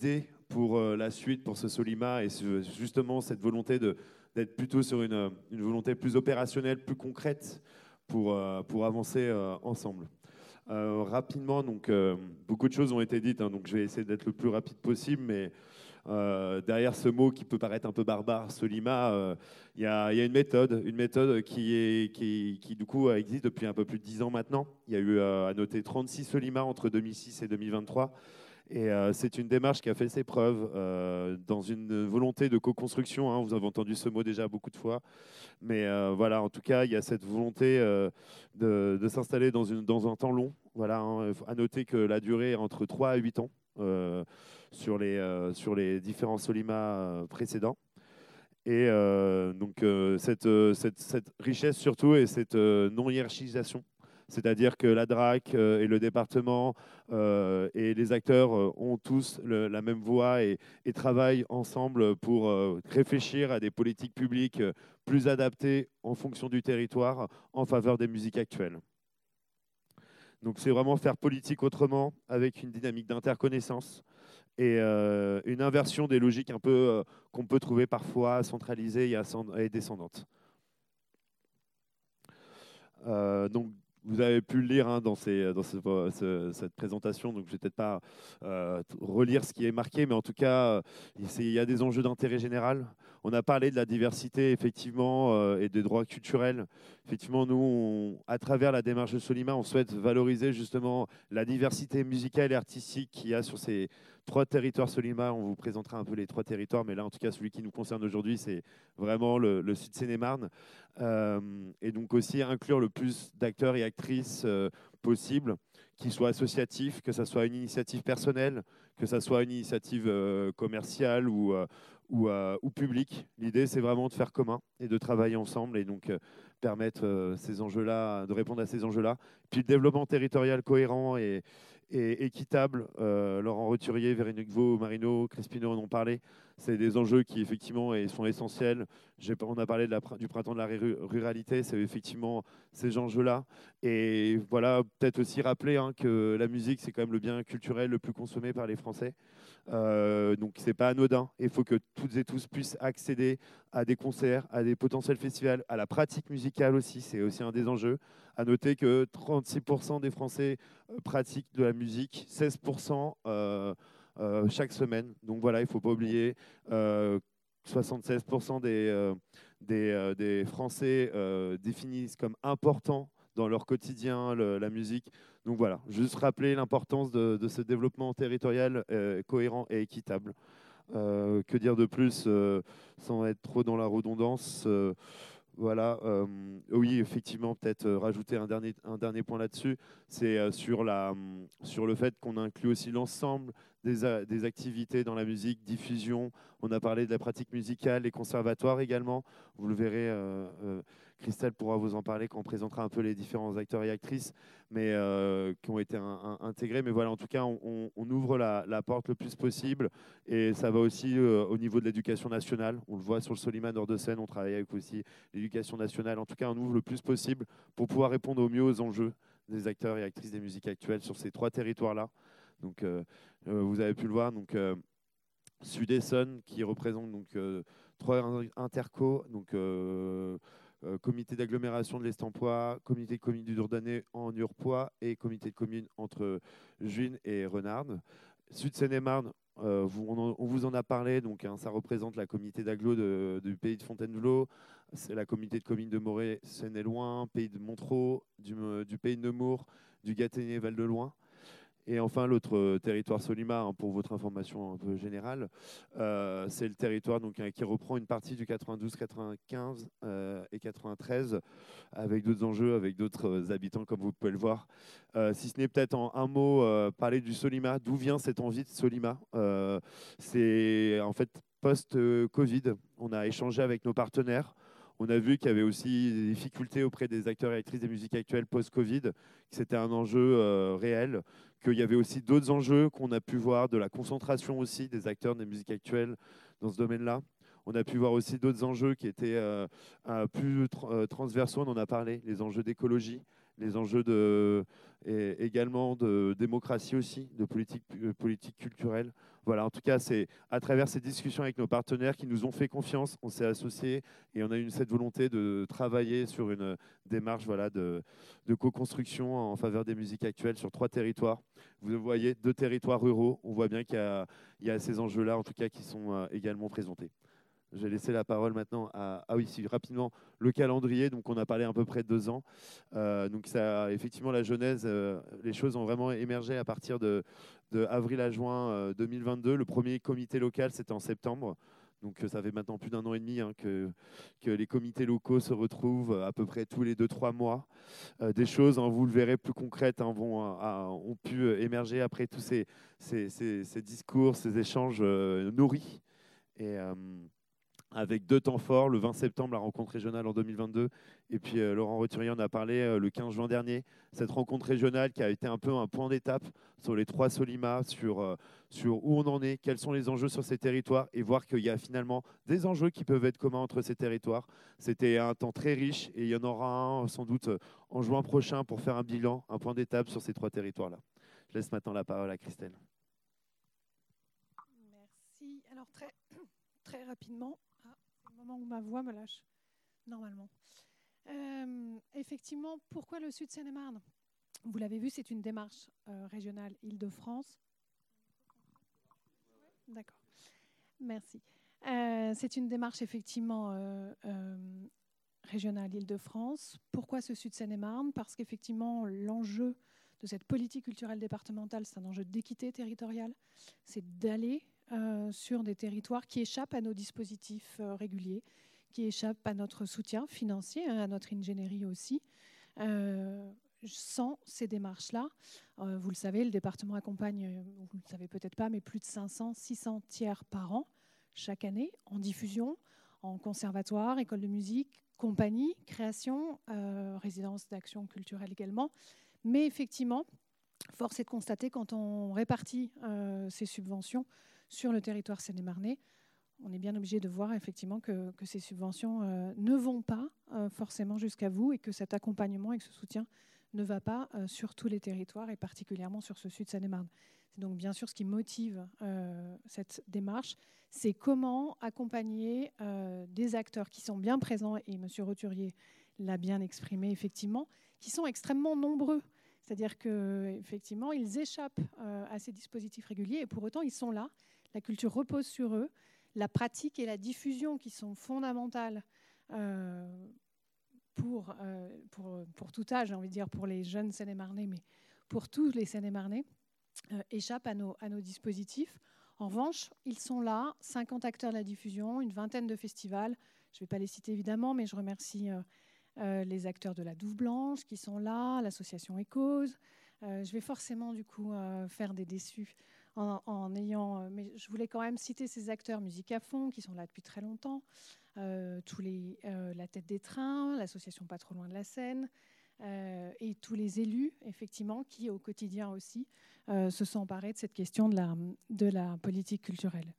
pour euh, la suite, pour ce Solima, et ce, justement cette volonté de, d'être plutôt sur une, une volonté plus opérationnelle, plus concrète, pour, euh, pour avancer euh, ensemble. Euh, rapidement, donc, euh, beaucoup de choses ont été dites, hein, donc je vais essayer d'être le plus rapide possible, mais euh, derrière ce mot qui peut paraître un peu barbare, Solima, euh, il y, a, y a une méthode, une méthode qui, est, qui, qui du coup existe depuis un peu plus de dix ans maintenant. Il y a eu euh, à noter trente-six Solima entre deux mille six et deux mille vingt-trois. Et euh, c'est une démarche qui a fait ses preuves euh, dans une volonté de co-construction. Hein, vous avez entendu ce mot déjà beaucoup de fois. Mais euh, voilà, en tout cas, il y a cette volonté euh, de, de s'installer dans, une, dans un temps long. Voilà, hein, à noter que la durée est entre trois à huit ans euh, sur, les, euh, sur les différents Solima euh, précédents. Et euh, donc, euh, cette, euh, cette, cette richesse surtout et cette euh, non-hiérarchisation. C'est-à-dire que la D R A C euh, et le département euh, et les acteurs euh, ont tous le, la même voix et, et travaillent ensemble pour euh, réfléchir à des politiques publiques euh, plus adaptées en fonction du territoire en faveur des musiques actuelles. Donc c'est vraiment faire politique autrement avec une dynamique d'interconnaissance et euh, une inversion des logiques un peu euh, qu'on peut trouver parfois centralisées et, et descendantes. Euh, donc vous avez pu le lire hein, dans, ces, dans ce, ce, cette présentation, donc je ne vais peut-être pas euh, relire ce qui est marqué, mais en tout cas, il y a des enjeux d'intérêt général. On a parlé de la diversité, effectivement, euh, et des droits culturels. Effectivement, nous, on, à travers la démarche de Solima, on souhaite valoriser justement la diversité musicale et artistique qu'il y a sur ces trois territoires Solima. On vous présentera un peu les trois territoires, mais là, en tout cas, celui qui nous concerne aujourd'hui, c'est vraiment le, le sud Seine-et-Marne. Euh, et donc aussi inclure le plus d'acteurs et actrices euh, possible, qui soient associatifs, que ce soit une initiative personnelle, que ce soit une initiative euh, commerciale ou, euh, ou, euh, ou publique. L'idée, c'est vraiment de faire commun et de travailler ensemble et donc euh, permettre euh, ces enjeux-là, de répondre à ces enjeux-là. Puis le développement territorial cohérent et, et équitable. Euh, Laurent Roturier, Véronique Vaux, Marino, Crespino en ont parlé. C'est des enjeux qui effectivement sont essentiels. On a parlé de la, du printemps de la ruralité, c'est effectivement ces enjeux-là. Et voilà, peut-être aussi rappeler hein, que la musique, c'est quand même le bien culturel le plus consommé par les Français. Euh, donc c'est pas anodin. Il faut que toutes et tous puissent accéder à des concerts, à des potentiels festivals, à la pratique musicale aussi. C'est aussi un des enjeux. À noter que trente-six pour cent des Français pratiquent de la musique, seize pour cent euh, euh, chaque semaine. Donc voilà, il ne faut pas oublier. Euh, soixante-seize pour cent des, euh, des, euh, des Français euh, définissent comme important dans leur quotidien le, la musique. Donc voilà, juste rappeler l'importance de, de ce développement territorial euh, cohérent et équitable. Euh, que dire de plus euh, sans être trop dans la redondance euh, Voilà, euh, oui, effectivement, peut-être euh, rajouter un dernier, un dernier point là-dessus, c'est euh, sur, la, sur le fait qu'on inclut aussi l'ensemble des, a, des activités dans la musique, diffusion. On a parlé de la pratique musicale, les conservatoires également. Vous le verrez, euh, euh, Christelle pourra vous en parler quand on présentera un peu les différents acteurs et actrices, mais euh, qui ont été un, un, intégrés. Mais voilà, en tout cas, on, on, on ouvre la, la porte le plus possible, et ça va aussi euh, au niveau de l'éducation nationale. On le voit sur le Solima Nord-de-Seine, on travaille avec aussi l'éducation nationale. En tout cas, on ouvre le plus possible pour pouvoir répondre au mieux aux enjeux des acteurs et actrices des musiques actuelles sur ces trois territoires-là. Donc, euh, euh, vous avez pu le voir. Donc, euh, Sud-Essonne, qui représente donc euh, trois intercos, donc euh, euh, comité d'agglomération de l'Estampois, comité de communes du Dourdanais en Urpois et comité de communes entre Juines et Renardes. Sud-Seine-et-Marne, euh, vous, on, on vous en a parlé, donc hein, ça représente la comité d'agglo de, du pays de Fontainebleau, c'est la comité de communes de Morée, Seine-et-Loing, pays de Montreux, du, du pays de Nemours, du Gâtinais, Val-de-Loing. Et enfin, l'autre euh, territoire Solima, hein, pour votre information un peu générale, euh, c'est le territoire donc, hein, qui reprend une partie du quatre-vingt-douze, quatre-vingt-quinze euh, et quatre-vingt-treize, avec d'autres enjeux, avec d'autres euh, habitants, comme vous pouvez le voir. Euh, si ce n'est peut-être en un mot, euh, parler du Solima. D'où vient cette envie de Solima euh, C'est en fait post-Covid. On a échangé avec nos partenaires. On a vu qu'il y avait aussi des difficultés auprès des acteurs et actrices des musiques actuelles post-Covid, que c'était un enjeu euh, réel, qu'il y avait aussi d'autres enjeux qu'on a pu voir, de la concentration aussi des acteurs des musiques actuelles dans ce domaine-là. On a pu voir aussi d'autres enjeux qui étaient euh, plus tra transversaux, on en a parlé, les enjeux d'écologie, les enjeux de, et également de démocratie aussi, de politique, euh, politique culturelle. Voilà, en tout cas, c'est à travers ces discussions avec nos partenaires qui nous ont fait confiance, on s'est associés et on a eu cette volonté de travailler sur une démarche voilà, de, de co-construction en faveur des musiques actuelles sur trois territoires. Vous voyez, deux territoires ruraux. On voit bien qu'il y a, il y a ces enjeux-là, en tout cas, qui sont euh, également présentés. Je vais laisser la parole maintenant à, ah oui, si, rapidement, le calendrier. Donc, on a parlé à peu près de deux ans. Euh, donc, ça, effectivement, la genèse, euh, les choses ont vraiment émergé à partir de, de avril à juin euh, deux mille vingt-deux. Le premier comité local, c'était en septembre. Donc, ça fait maintenant plus d'un an et demi hein, que, que les comités locaux se retrouvent à peu près tous les deux, trois mois. Euh, des choses, hein, vous le verrez, plus concrètes hein, vont, à, ont pu émerger après tous ces, ces, ces, ces discours, ces échanges euh, nourris. Et, euh, avec deux temps forts, le vingt septembre, la rencontre régionale en deux mille vingt-deux, et puis euh, Laurent Roturier en a parlé euh, le quinze juin dernier, cette rencontre régionale qui a été un peu un point d'étape sur les trois Solima, sur, euh, sur où on en est, quels sont les enjeux sur ces territoires, et voir qu'il y a finalement des enjeux qui peuvent être communs entre ces territoires. C'était un temps très riche, et il y en aura un sans doute en juin prochain pour faire un bilan, un point d'étape sur ces trois territoires-là. Je laisse maintenant la parole à Christelle. Merci. Alors très, très rapidement, ah, c'est le moment où ma voix me lâche, normalement. Euh, effectivement, pourquoi le Sud Seine-et-Marne? Vous l'avez vu, c'est une démarche euh, régionale Île-de-France. D'accord. Merci. Euh, c'est une démarche effectivement euh, euh, régionale Île-de-France. Pourquoi ce Sud Seine-et-Marne? Parce qu'effectivement, l'enjeu de cette politique culturelle départementale, c'est un enjeu d'équité territoriale. C'est d'aller euh, sur des territoires qui échappent à nos dispositifs euh, réguliers, qui échappent à notre soutien financier, hein, à notre ingénierie aussi. Euh, sans ces démarches-là, euh, vous le savez, le département accompagne, euh, vous ne le savez peut-être pas, mais plus de cinq cents, six cents tiers par an, chaque année, en diffusion, en conservatoire, école de musique, compagnie, création, euh, résidence d'action culturelle également. Mais effectivement, force est de constater, quand on répartit euh, ces subventions sur le territoire seine-et-marnais, on est bien obligé de voir effectivement que, que ces subventions euh, ne vont pas euh, forcément jusqu'à vous et que cet accompagnement et que ce soutien ne va pas euh, sur tous les territoires et particulièrement sur ce sud Seine-et-Marne. C'est donc bien sûr ce qui motive euh, cette démarche, c'est comment accompagner euh, des acteurs qui sont bien présents, et M. Roturier l'a bien exprimé effectivement, qui sont extrêmement nombreux. C'est-à-dire qu'effectivement, ils échappent euh, à ces dispositifs réguliers et pour autant, ils sont là. La culture repose sur eux. La pratique et la diffusion qui sont fondamentales euh, pour, euh, pour, pour tout âge, j'ai envie de dire pour les jeunes Seine-et-Marnais, mais pour tous les Seine-et-Marnais, euh, échappent à nos, à nos dispositifs. En revanche, ils sont là, cinquante acteurs de la diffusion, une vingtaine de festivals. Je ne vais pas les citer évidemment, mais je remercie euh, euh, les acteurs de la Douve Blanche qui sont là, l'association Ecause. Euh, je vais forcément du coup euh, faire des déçus en, en ayant... Euh, mais je voulais quand même citer ces acteurs Musique à fond qui sont là depuis très longtemps. Euh, tous les, euh, la Tête des Trains, l'association Pas trop loin de la Seine, euh, et tous les élus, effectivement, qui au quotidien aussi euh, se sont emparés de cette question de la, de la politique culturelle.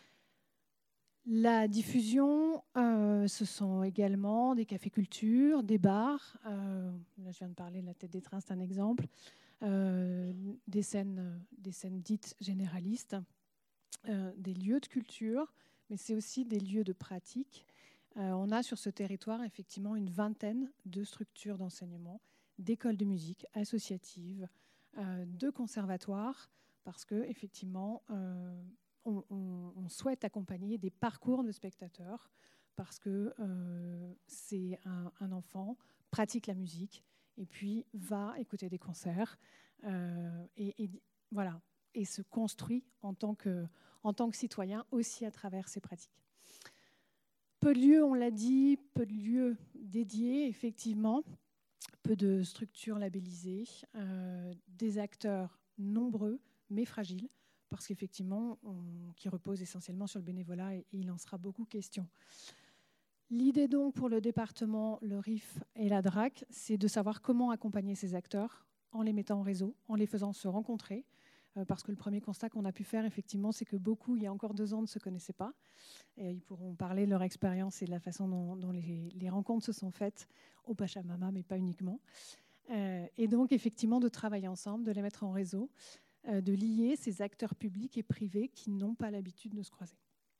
La diffusion, euh, ce sont également des cafés-culture, des bars. Euh, là, je viens de parler de la Tête des Trains, c'est un exemple. Euh, des, scènes, des scènes dites généralistes, euh, des lieux de culture, mais c'est aussi des lieux de pratique. Euh, on a sur ce territoire effectivement une vingtaine de structures d'enseignement, d'écoles de musique associatives, euh, de conservatoires, parce que effectivement, euh, on, on, on souhaite accompagner des parcours de spectateurs, parce que euh, c'est un, un enfant pratique la musique et puis va écouter des concerts euh, et, et voilà et se construit en tant que en tant que citoyen aussi à travers ces pratiques. Peu de lieux, on l'a dit, peu de lieux dédiés, effectivement, peu de structures labellisées, euh, des acteurs nombreux, mais fragiles, parce qu'effectivement, on, qui reposent essentiellement sur le bénévolat, et, et il en sera beaucoup question. L'idée donc pour le département, le R I F et la D R A C, c'est de savoir comment accompagner ces acteurs en les mettant en réseau, en les faisant se rencontrer, parce que le premier constat qu'on a pu faire, effectivement, c'est que beaucoup, il y a encore deux ans, ne se connaissaient pas. Et ils pourront parler de leur expérience et de la façon dont, dont les, les rencontres se sont faites au Pachamama, mais pas uniquement. Euh, et donc, effectivement, de travailler ensemble, de les mettre en réseau, euh, de lier ces acteurs publics et privés qui n'ont pas l'habitude de se croiser.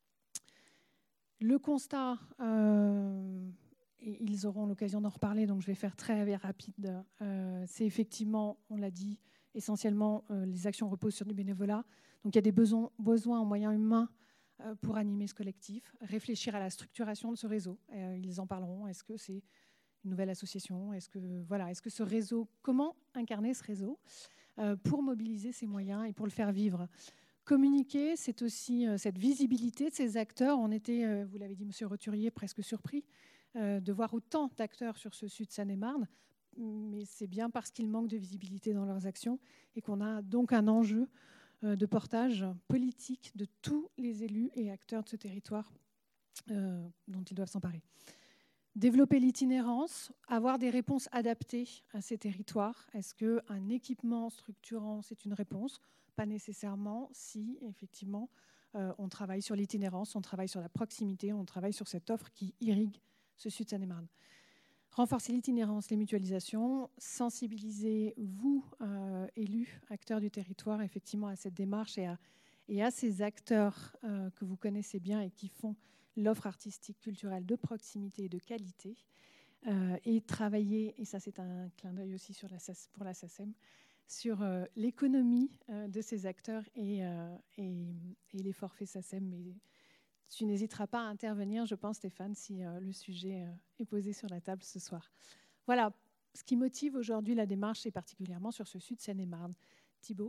Le constat, euh, et ils auront l'occasion d'en reparler, donc je vais faire très rapide, euh, c'est effectivement, on l'a dit, essentiellement, euh, les actions reposent sur du bénévolat. Donc il y a des besoins, besoins en moyens humains euh, pour animer ce collectif, réfléchir à la structuration de ce réseau. Euh, ils en parleront. Est-ce que c'est une nouvelle association? Est-ce que, voilà, est-ce que ce réseau, comment incarner ce réseau euh, pour mobiliser ces moyens et pour le faire vivre? Communiquer, c'est aussi euh, cette visibilité de ces acteurs. On était, euh, vous l'avez dit, Monsieur Roturier, presque surpris euh, de voir autant d'acteurs sur ce sud Seine-et-Marne. Mais c'est bien parce qu'il manque de visibilité dans leurs actions et qu'on a donc un enjeu euh, de portage politique de tous les élus et acteurs de ce territoire euh, dont ils doivent s'emparer. Développer l'itinérance, avoir des réponses adaptées à ces territoires. Est-ce qu'un équipement structurant, c'est une réponse? Pas nécessairement, si effectivement euh, on travaille sur l'itinérance, on travaille sur la proximité, on travaille sur cette offre qui irrigue ce sud Seine-et-Marne. Renforcer l'itinérance, les mutualisations, sensibiliser vous, euh, élus, acteurs du territoire, effectivement à cette démarche et à, et à ces acteurs euh, que vous connaissez bien et qui font l'offre artistique, culturelle de proximité et de qualité, euh, et travailler, et ça c'est un clin d'œil aussi sur la, pour la SACEM, sur euh, l'économie euh, de ces acteurs et, euh, et, et les forfaits SACEM. Mais tu n'hésiteras pas à intervenir, je pense, Stéphane, si euh, le sujet euh, est posé sur la table ce soir. Voilà ce qui motive aujourd'hui la démarche, et particulièrement sur ce sud Seine-et-Marne. Thibaut.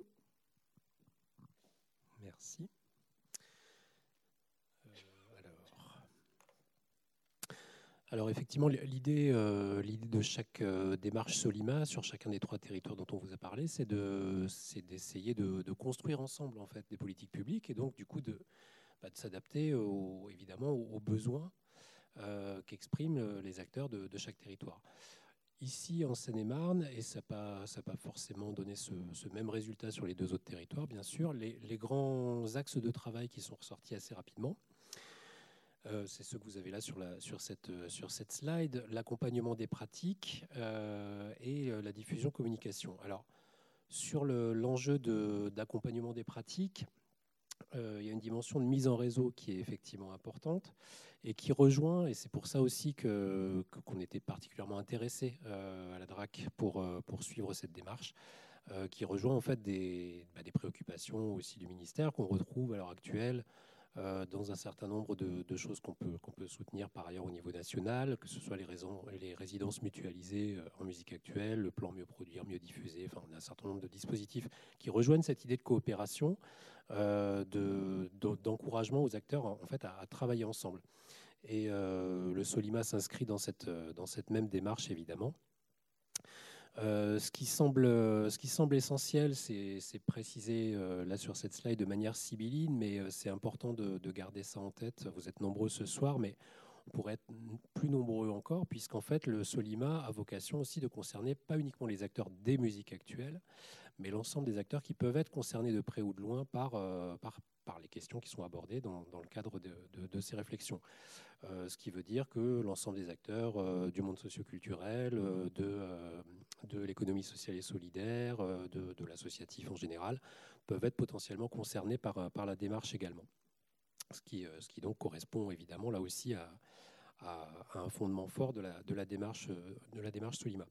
Merci. Alors effectivement, l'idée, euh, l'idée de chaque euh, démarche Solima sur chacun des trois territoires dont on vous a parlé, c'est de, c'est d'essayer de, de construire ensemble en fait des politiques publiques et donc du coup de, bah, de s'adapter au, évidemment aux, aux besoins euh, qu'expriment les acteurs de, de chaque territoire. Ici en Seine-et-Marne, et ça n'a pas, pas forcément donné ce, ce même résultat sur les deux autres territoires, bien sûr, les, les grands axes de travail qui sont ressortis assez rapidement. Euh, c'est ce que vous avez là sur, la, sur, cette, sur cette slide, l'accompagnement des pratiques euh, et euh, la diffusion communication. Alors, sur le, l'enjeu de, d'accompagnement des pratiques, euh, il y a une dimension de mise en réseau qui est effectivement importante et qui rejoint, et c'est pour ça aussi que, que, qu'on était particulièrement intéressé euh, à la D R A C pour, euh, pour suivre cette démarche, euh, qui rejoint en fait des, bah, des préoccupations aussi du ministère qu'on retrouve à l'heure actuelle Euh, dans un certain nombre de, de choses qu'on peut, qu'on peut soutenir par ailleurs au niveau national, que ce soit les, raisons, les résidences mutualisées en musique actuelle, le plan mieux produire, mieux diffuser, enfin on a un certain nombre de dispositifs qui rejoignent cette idée de coopération, euh, de, de, d'encouragement aux acteurs en fait à, à travailler ensemble. Et euh, le Solima s'inscrit dans cette, dans cette même démarche évidemment. Euh, ce, qui semble, ce qui semble essentiel, c'est, c'est précisé euh, là sur cette slide de manière sibylline, mais euh, c'est important de, de garder ça en tête. Vous êtes nombreux ce soir, mais on pourrait être plus nombreux encore, puisqu'en fait le Solima a vocation aussi de concerner pas uniquement les acteurs des musiques actuelles, mais l'ensemble des acteurs qui peuvent être concernés de près ou de loin par, euh, par, par les questions qui sont abordées dans, dans le cadre de, de, de ces réflexions. Euh, ce qui veut dire que l'ensemble des acteurs euh, du monde socioculturel, euh, de, euh, de l'économie sociale et solidaire, euh, de, de l'associatif en général, peuvent être potentiellement concernés par, par la démarche également. Ce qui, euh, ce qui donc correspond évidemment là aussi à, à, à un fondement fort de la, de la démarche, de la démarche Solima.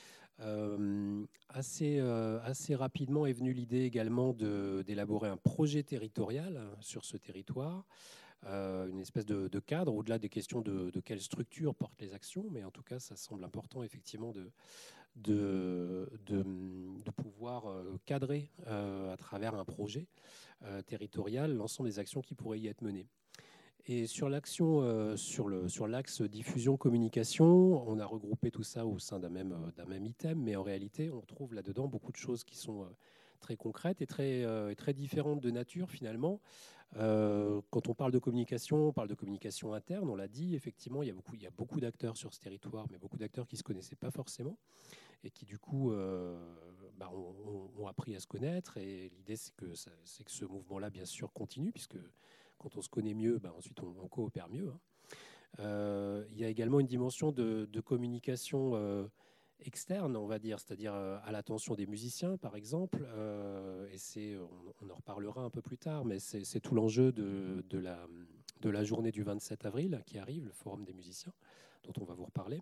Euh, assez, euh, assez rapidement est venue l'idée également de, d'élaborer un projet territorial sur ce territoire. Euh, une espèce de, de cadre, au-delà des questions de, de quelle structure portent les actions, mais en tout cas, ça semble important effectivement de, de, de, de pouvoir euh, cadrer euh, à travers un projet euh, territorial l'ensemble des actions qui pourraient y être menées. Et sur l'action, euh, sur, le, sur l'axe diffusion-communication, on a regroupé tout ça au sein d'un même, d'un même item, mais en réalité, on trouve là-dedans beaucoup de choses qui sont euh, très concrètes et très, euh, très différentes de nature finalement. Euh, quand on parle de communication, on parle de communication interne, on l'a dit, effectivement, il y a beaucoup, il y a beaucoup d'acteurs sur ce territoire, mais beaucoup d'acteurs qui ne se connaissaient pas forcément et qui, du coup, euh, bah, ont, ont appris à se connaître. Et l'idée, c'est que, ça, c'est que ce mouvement-là, bien sûr, continue, puisque quand on se connaît mieux, bah, ensuite, on, on coopère mieux. Hein. Euh, il y a également une dimension de, de communication euh, externe, on va dire, c'est-à-dire à l'attention des musiciens, par exemple. Euh, et c'est, on, on en reparlera un peu plus tard, mais c'est, c'est tout l'enjeu de, de, la, de la journée du vingt-sept avril qui arrive, le Forum des musiciens, dont on va vous reparler,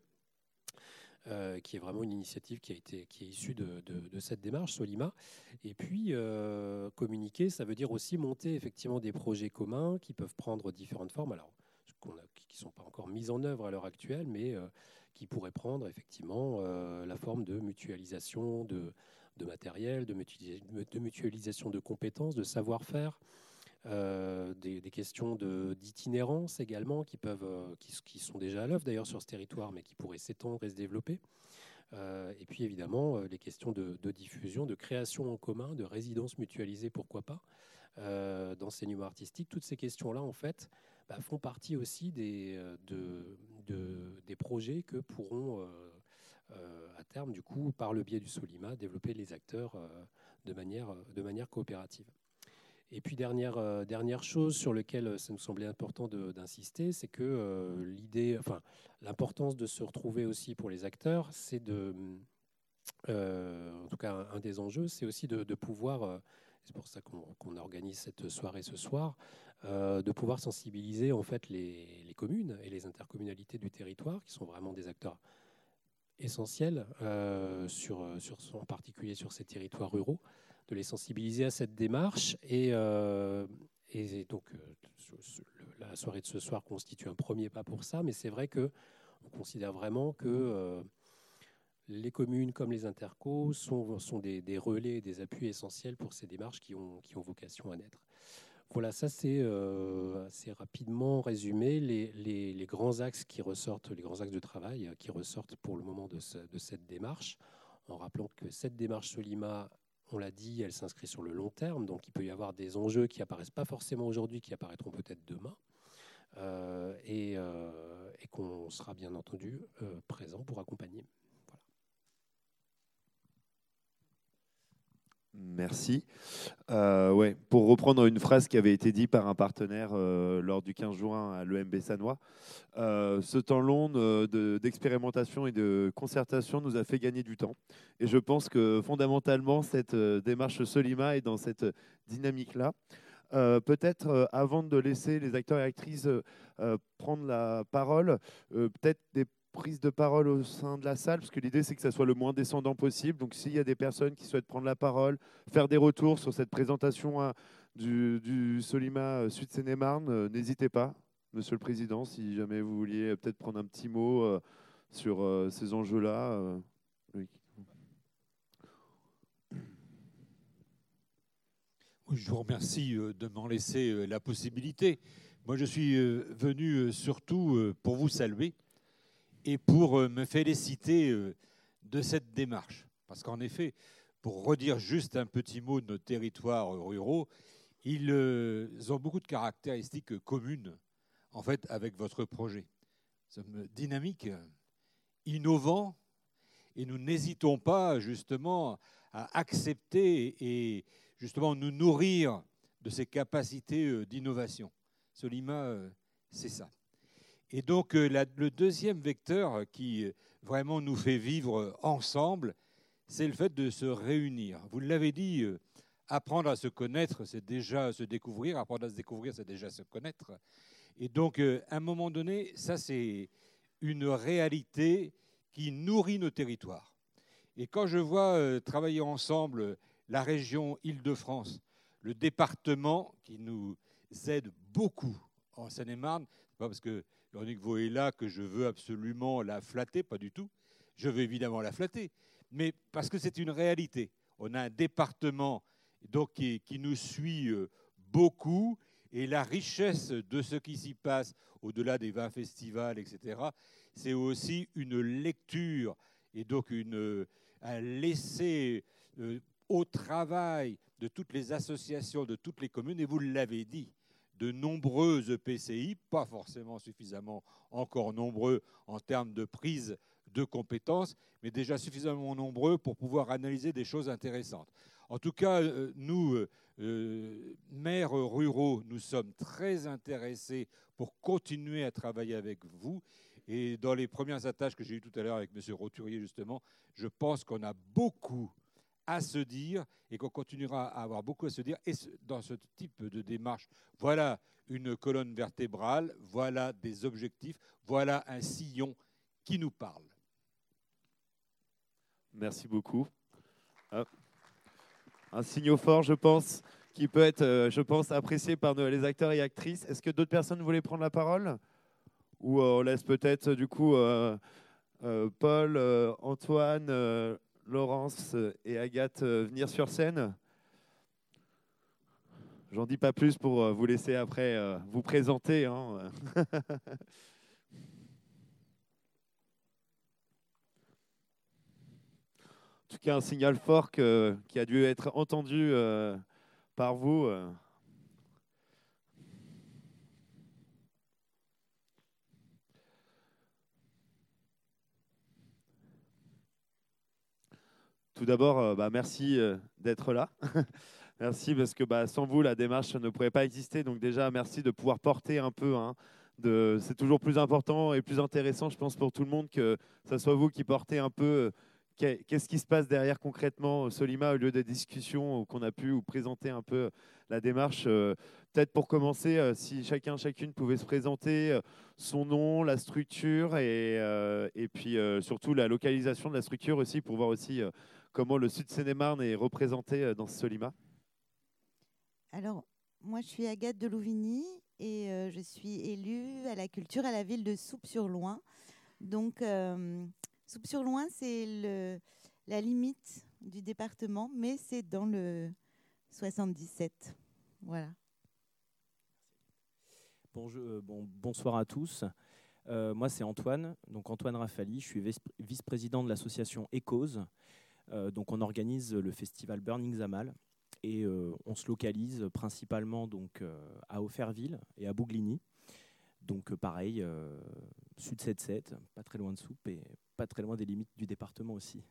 euh, qui est vraiment une initiative qui, a été, qui est issue de, de, de cette démarche, Solima. Et puis, euh, communiquer, ça veut dire aussi monter effectivement des projets communs qui peuvent prendre différentes formes, alors qu'on a, qui ne sont pas encore mises en œuvre à l'heure actuelle, mais euh, qui pourraient prendre effectivement euh, la forme de mutualisation de, de matériel, de, mutualis de mutualisation de compétences, de savoir-faire, euh, des, des questions de, d'itinérance également, qui, peuvent, euh, qui, qui sont déjà à l'œuvre d'ailleurs sur ce territoire, mais qui pourraient s'étendre et se développer. Euh, et puis évidemment, euh, les questions de, de diffusion, de création en commun, de résidence mutualisée, pourquoi pas, euh, d'enseignement artistique. Toutes ces questions-là, en fait, bah, font partie aussi des, de, de, des projets que pourront, euh, euh, à terme, du coup, par le biais du Solima, développer les acteurs euh, de, manière, de manière coopérative. Et puis, dernière, euh, dernière chose sur laquelle ça nous semblait important de, d'insister, c'est que euh, l'idée, enfin, l'importance de se retrouver aussi pour les acteurs, c'est de, euh, en tout cas, un, un des enjeux, c'est aussi de, de pouvoir, euh, c'est pour ça qu'on, qu'on organise cette soirée ce soir, euh, de pouvoir sensibiliser en fait les, les communes et les intercommunalités du territoire, qui sont vraiment des acteurs essentiels, euh, sur, sur, en particulier sur ces territoires ruraux, de les sensibiliser à cette démarche. Et, euh, et donc, euh, la soirée de ce soir constitue un premier pas pour ça, mais c'est vrai qu'on considère vraiment que euh, les communes comme les intercos sont, sont des, des relais, des appuis essentiels pour ces démarches qui ont, qui ont vocation à naître. Voilà, ça c'est euh, assez rapidement résumé les, les, les grands axes qui ressortent, les grands axes de travail qui ressortent pour le moment de, ce, de cette démarche, en rappelant que cette démarche Solima, on l'a dit, elle s'inscrit sur le long terme, donc il peut y avoir des enjeux qui apparaissent pas forcément aujourd'hui, qui apparaîtront peut-être demain, euh, et, euh, et qu'on sera bien entendu euh, présent pour accompagner. Merci. Euh, ouais, pour reprendre une phrase qui avait été dite par un partenaire euh, lors du quinze juin à l'E M B Sannois, euh, ce temps long de, d'expérimentation et de concertation nous a fait gagner du temps. Et je pense que fondamentalement, cette euh, démarche Solima est dans cette dynamique-là. Euh, peut-être euh, avant de laisser les acteurs et actrices euh, prendre la parole, euh, peut-être des prise de parole au sein de la salle, parce que l'idée c'est que ça soit le moins descendant possible. Donc s'il y a des personnes qui souhaitent prendre la parole, faire des retours sur cette présentation hein, du, du Solima Sud Seine-et-Marne, euh, n'hésitez pas, Monsieur le Président, si jamais vous vouliez peut-être prendre un petit mot euh, sur euh, ces enjeux-là. Euh, oui. Je vous remercie de m'en laisser la possibilité. Moi, je suis venu surtout pour vous saluer et pour me féliciter de cette démarche. Parce qu'en effet, pour redire juste un petit mot de nos territoires ruraux, ils ont beaucoup de caractéristiques communes, en fait, avec votre projet. Nous sommes dynamiques, innovants, et nous n'hésitons pas, justement, à accepter et, justement, nous nourrir de ces capacités d'innovation. Solima, c'est ça. Et donc, la, le deuxième vecteur qui vraiment nous fait vivre ensemble, c'est le fait de se réunir. Vous l'avez dit, apprendre à se connaître, c'est déjà se découvrir. Apprendre à se découvrir, c'est déjà se connaître. Et donc, à un moment donné, ça, c'est une réalité qui nourrit nos territoires. Et quand je vois travailler ensemble la région Île-de-France, le département qui nous aide beaucoup en Seine-et-Marne, c'est pas parce que Véronique Vaux est là que je veux absolument la flatter, pas du tout. Je veux évidemment la flatter, mais parce que c'est une réalité. On a un département donc, qui, qui nous suit beaucoup, et la richesse de ce qui s'y passe, au-delà des vingt festivals, et cetera, c'est aussi une lecture et donc une, un laisser euh, au travail de toutes les associations, de toutes les communes, et vous l'avez dit, de nombreux E P C I, pas forcément suffisamment encore nombreux en termes de prise de compétences, mais déjà suffisamment nombreux pour pouvoir analyser des choses intéressantes. En tout cas, nous, euh, maires ruraux, nous sommes très intéressés pour continuer à travailler avec vous. Et dans les premières attaches que j'ai eues tout à l'heure avec M. Roturier, justement, je pense qu'on a beaucoup à se dire et qu'on continuera à avoir beaucoup à se dire. Et dans ce type de démarche, voilà une colonne vertébrale, voilà des objectifs, voilà un sillon qui nous parle. Merci beaucoup. Hop. Un signal fort, je pense, qui peut être, euh, je pense, apprécié par nos, les acteurs et actrices. Est-ce que d'autres personnes voulaient prendre la parole? Ou euh, on laisse peut-être, du coup, euh, euh, Paul, euh, Antoine, euh, Laurence et Agathe euh, venir sur scène? J'en dis pas plus pour euh, vous laisser après euh, vous présenter. Hein. En tout cas, un signal fort que, qui a dû être entendu euh, par vous. Euh. Tout d'abord, euh, bah, merci euh, d'être là. Merci parce que bah, sans vous, la démarche ne pourrait pas exister. Donc déjà, merci de pouvoir porter un peu. Hein, de... C'est toujours plus important et plus intéressant, je pense, pour tout le monde que ce soit vous qui portez un peu euh, qu'est-ce qui se passe derrière concrètement Solima au lieu des discussions qu'on a pu vous présenter un peu la démarche. Euh, Peut-être pour commencer, euh, si chacun, chacune pouvait se présenter euh, son nom, la structure et, euh, et puis euh, surtout la localisation de la structure aussi pour voir aussi euh, comment le Sud Seine-et-Marne est représenté euh, dans ce Solima. Alors, moi, je suis Agathe de Louvigny et euh, je suis élue à la culture à la ville de Souppes-sur-Loing. Donc, euh, Souppes-sur-Loing, c'est le, la limite du département, mais c'est dans le soixante-dix-sept. Voilà. Bonjour, euh, bon, bonsoir à tous. Euh, moi, c'est Antoine, donc Antoine Rafali. Je suis vice-président de l'association Ecose. Euh, donc, on organise le festival Burning Zamal. Et euh, on se localise principalement donc, euh, à Auferville et à Bougligny. Donc euh, pareil, euh, Sud sept sept, pas très loin de Souppes et pas très loin des limites du département aussi.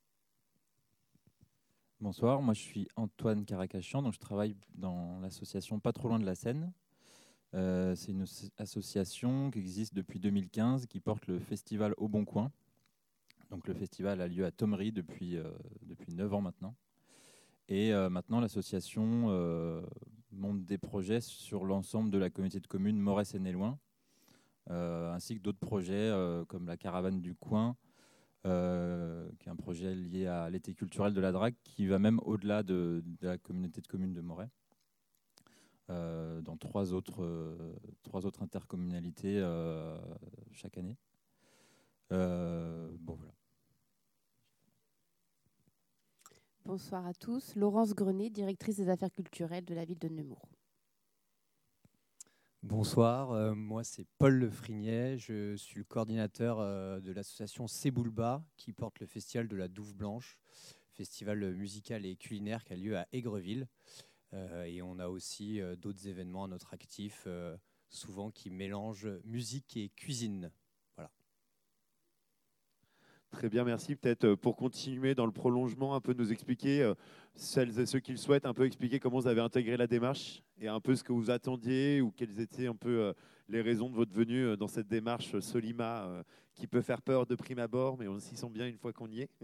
Bonsoir, moi je suis Antoine Caracachian, donc je travaille dans l'association Pas trop loin de la Seine. Euh, c'est une association qui existe depuis deux mille quinze, qui porte le festival Au Bon Coin. Donc le festival a lieu à Thomery depuis, euh, depuis neuf ans maintenant. Et euh, maintenant, l'association euh, monte des projets sur l'ensemble de la communauté de communes Morez-Seine-et-Loing, euh, ainsi que d'autres projets euh, comme la Caravane du Coin, euh, qui est un projet lié à l'été culturel de la Drague, qui va même au-delà de, de la communauté de communes de Morez, euh, dans trois autres, euh, trois autres intercommunalités euh, chaque année. Euh, bon, voilà. Bonsoir à tous. Laurence Grenet, directrice des affaires culturelles de la ville de Nemours. Bonsoir, euh, moi c'est Paul Lefrignet, je suis le coordinateur euh, de l'association Ceboulba qui porte le festival de la Douve Blanche, festival musical et culinaire qui a lieu à Aigreville. Euh, et on a aussi euh, d'autres événements à notre actif, euh, souvent qui mélangent musique et cuisine. Voilà. Très bien, merci. Peut-être euh, pour continuer dans le prolongement, un peu nous expliquer, euh, celles et ceux qui le souhaitent, un peu expliquer comment vous avez intégré la démarche et un peu ce que vous attendiez ou quelles étaient un peu euh, les raisons de votre venue euh, dans cette démarche Solima euh, qui peut faire peur de prime abord, mais on s'y sent bien une fois qu'on y est.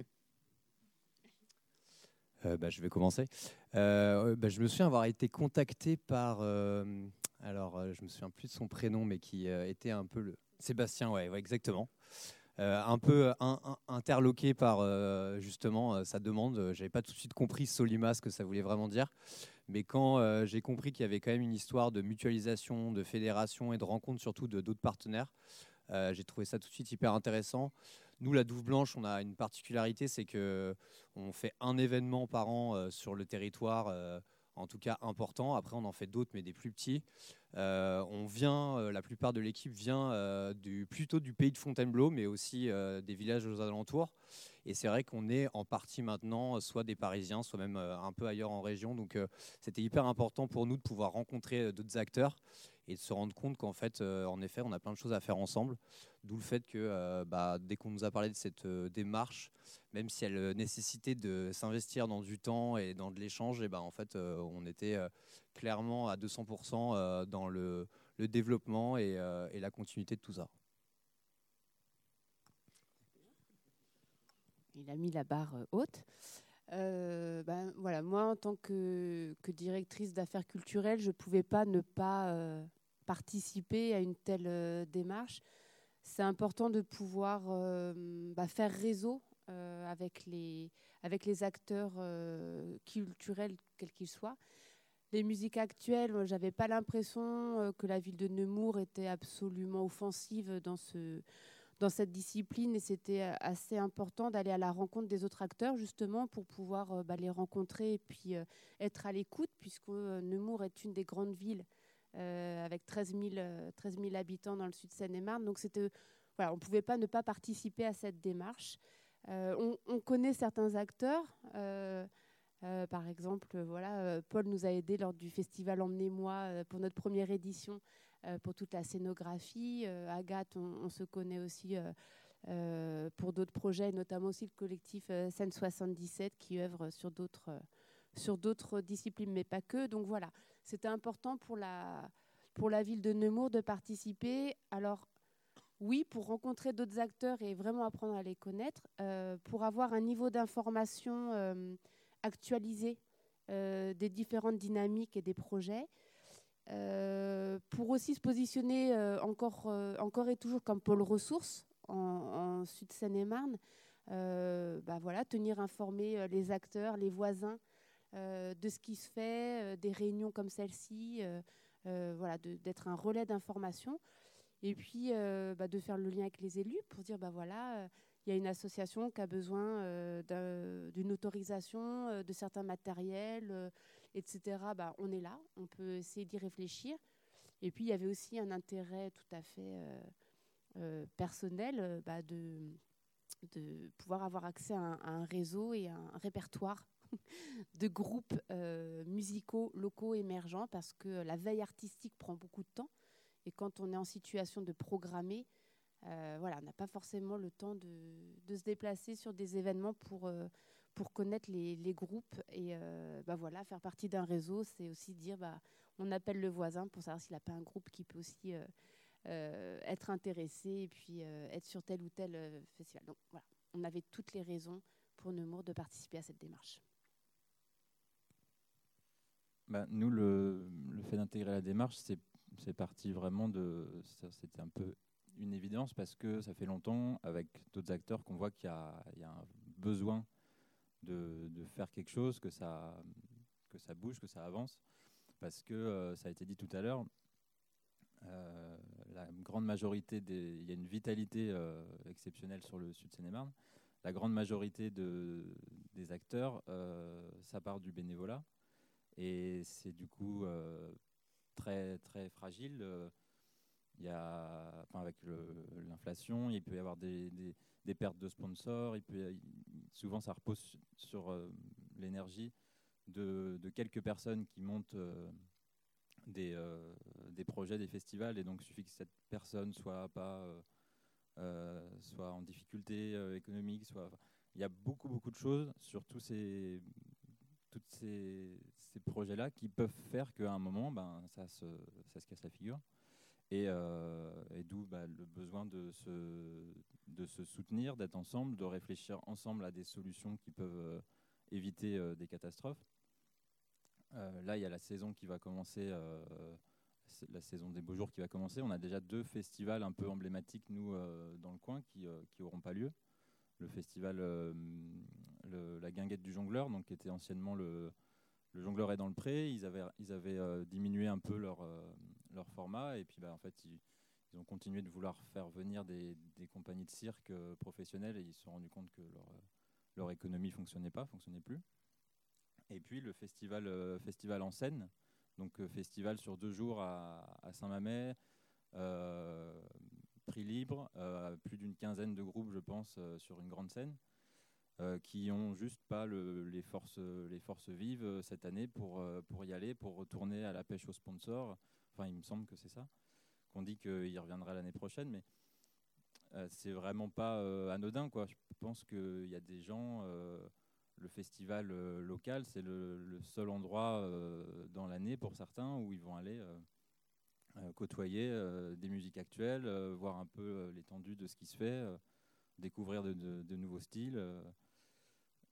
Euh, bah, je vais commencer. Euh, bah, je me souviens avoir été contacté par, euh, alors euh, je me souviens plus de son prénom, mais qui euh, était un peu le Sébastien, ouais, ouais exactement. Euh, un peu un, un, interloqué par euh, justement euh, sa demande. Euh, j'avais pas tout de suite compris Solima, ce que ça voulait vraiment dire. Mais quand euh, j'ai compris qu'il y avait quand même une histoire de mutualisation, de fédération et de rencontre surtout de d'autres partenaires, euh, j'ai trouvé ça tout de suite hyper intéressant. Nous, la Douve Blanche, on a une particularité, c'est qu'on fait un événement par an euh, sur le territoire, euh, en tout cas important. Après, on en fait d'autres, mais des plus petits. Euh, on vient, euh, la plupart de l'équipe vient euh, du, plutôt du pays de Fontainebleau, mais aussi euh, des villages aux alentours. Et c'est vrai qu'on est en partie maintenant soit des Parisiens, soit même euh, un peu ailleurs en région. Donc euh, c'était hyper important pour nous de pouvoir rencontrer euh, d'autres acteurs et de se rendre compte qu'en fait, euh, en effet, on a plein de choses à faire ensemble. D'où le fait que euh, bah, dès qu'on nous a parlé de cette euh, démarche, même si elle euh, nécessitait de s'investir dans du temps et dans de l'échange, et bah, en fait, euh, on était euh, clairement à deux cents pour cent euh, dans le, le développement et, euh, et la continuité de tout ça. il a mis la barre euh, haute. Euh, ben, voilà, moi, en tant que, que directrice d'affaires culturelles, je ne pouvais pas ne pas euh, participer à une telle euh, démarche. C'est important de pouvoir euh, bah, faire réseau euh, avec, les, avec les acteurs euh, culturels, quels qu'ils soient. Les musiques actuelles, je n'avais pas l'impression euh, que la ville de Nemours était absolument offensive dans, ce, dans cette discipline, et c'était assez important d'aller à la rencontre des autres acteurs, justement, pour pouvoir euh, bah, les rencontrer et puis euh, être à l'écoute, puisque euh, Nemours est une des grandes villes euh, avec treize mille habitants dans le sud Seine-et-Marne. Donc, c'était, voilà, on ne pouvait pas ne pas participer à cette démarche. Euh, on, on connaît certains acteurs. Euh, Euh, par exemple, euh, voilà, euh, Paul nous a aidés lors du festival Emmenez-moi euh, pour notre première édition, euh, pour toute la scénographie. Euh, Agathe, on, on se connaît aussi euh, euh, pour d'autres projets, notamment aussi le collectif euh, Seine soixante-dix-sept qui œuvre sur d'autres euh, sur d'autres disciplines, mais pas que. Donc voilà, c'était important pour la, pour la ville de Nemours de participer. Alors, oui, pour rencontrer d'autres acteurs et vraiment apprendre à les connaître, euh, pour avoir un niveau d'information euh, actualisé euh, des différentes dynamiques et des projets, euh, pour aussi se positionner euh, encore, euh, encore et toujours comme pôle ressources en, en Sud-Seine-et-Marne, euh, bah voilà, tenir informés euh, les acteurs, les voisins euh, de ce qui se fait, euh, des réunions comme celle-ci, euh, euh, voilà, de, d'être un relais d'information. Et puis, euh, bah, de faire le lien avec les élus pour dire, bah voilà, il euh, y a une association qui a besoin euh, d'une autorisation, euh, de certains matériels, euh, et cetera. Bah, on est là, on peut essayer d'y réfléchir. Et puis, il y avait aussi un intérêt tout à fait euh, euh, personnel euh, bah, de, de pouvoir avoir accès à un, à un réseau et à un répertoire de groupes euh, musicaux locaux émergents, parce que la veille artistique prend beaucoup de temps. Et quand on est en situation de programmer, euh, voilà, on n'a pas forcément le temps de, de se déplacer sur des événements pour, euh, pour connaître les, les groupes. Et euh, bah voilà, faire partie d'un réseau, c'est aussi dire, bah, on appelle le voisin pour savoir s'il n'a pas un groupe qui peut aussi euh, euh, être intéressé et puis euh, être sur tel ou tel euh, festival. Donc voilà, on avait toutes les raisons pour Nemours de participer à cette démarche. Bah, nous, le, le fait d'intégrer la démarche, c'est c'est parti vraiment de... C'était un peu une évidence parce que ça fait longtemps, avec d'autres acteurs, qu'on voit qu'il y a, il y a un besoin de, de faire quelque chose, que ça, que ça bouge, que ça avance. Parce que, euh, ça a été dit tout à l'heure, euh, la grande majorité des... Il y a une vitalité euh, exceptionnelle sur le sud Seine-et-Marne. La grande majorité de, des acteurs, euh, ça part du bénévolat. Et c'est du coup... Euh, très très fragile. Euh, il y a, enfin, avec l'inflation, il peut y avoir des, des, des pertes de sponsors. Il peut, il, souvent, ça repose sur, sur euh, l'énergie de, de quelques personnes qui montent euh, des, euh, des projets, des festivals, et donc il suffit que cette personne soit pas euh, euh, soit en difficulté euh, économique, soit. Enfin, il y a beaucoup beaucoup de choses sur tous ces toutes ces, ces projets-là qui peuvent faire qu'à un moment, ben, ça, se, ça se casse la figure. Et, euh, et d'où bah, le besoin de se, de se soutenir, d'être ensemble, de réfléchir ensemble à des solutions qui peuvent euh, éviter euh, des catastrophes. Euh, là, il y a la saison qui va commencer, euh, la saison des beaux jours qui va commencer. On a déjà deux festivals un peu emblématiques, nous, euh, dans le coin, qui n'auront pas lieu. Le festival... Euh, Le, la guinguette du jongleur, donc qui était anciennement le, le jongleur est dans le pré. Ils avaient, ils avaient euh, diminué un peu leur, euh, leur format, et puis bah, en fait ils, ils ont continué de vouloir faire venir des, des compagnies de cirque euh, professionnelles, et ils se sont rendus compte que leur, euh, leur économie fonctionnait pas, fonctionnait plus. Et puis le festival, euh, festival en Seine, donc euh, festival sur deux jours à, à Saint-Mamet, euh, prix libre, euh, plus d'une quinzaine de groupes, je pense, euh, sur une grande scène. Euh, qui n'ont juste pas le, les, forces, les forces vives euh, cette année pour, euh, pour y aller, pour retourner à la pêche aux sponsors. Enfin, il me semble que c'est ça. Qu'on dit qu'il reviendra l'année prochaine, mais euh, c'est vraiment pas euh, anodin, quoi. Je pense qu'il y a des gens... Euh, le festival euh, local, c'est le, le seul endroit euh, dans l'année pour certains où ils vont aller euh, euh, côtoyer euh, des musiques actuelles, euh, voir un peu euh, l'étendue de ce qui se fait, euh, découvrir de, de, de nouveaux styles. Euh,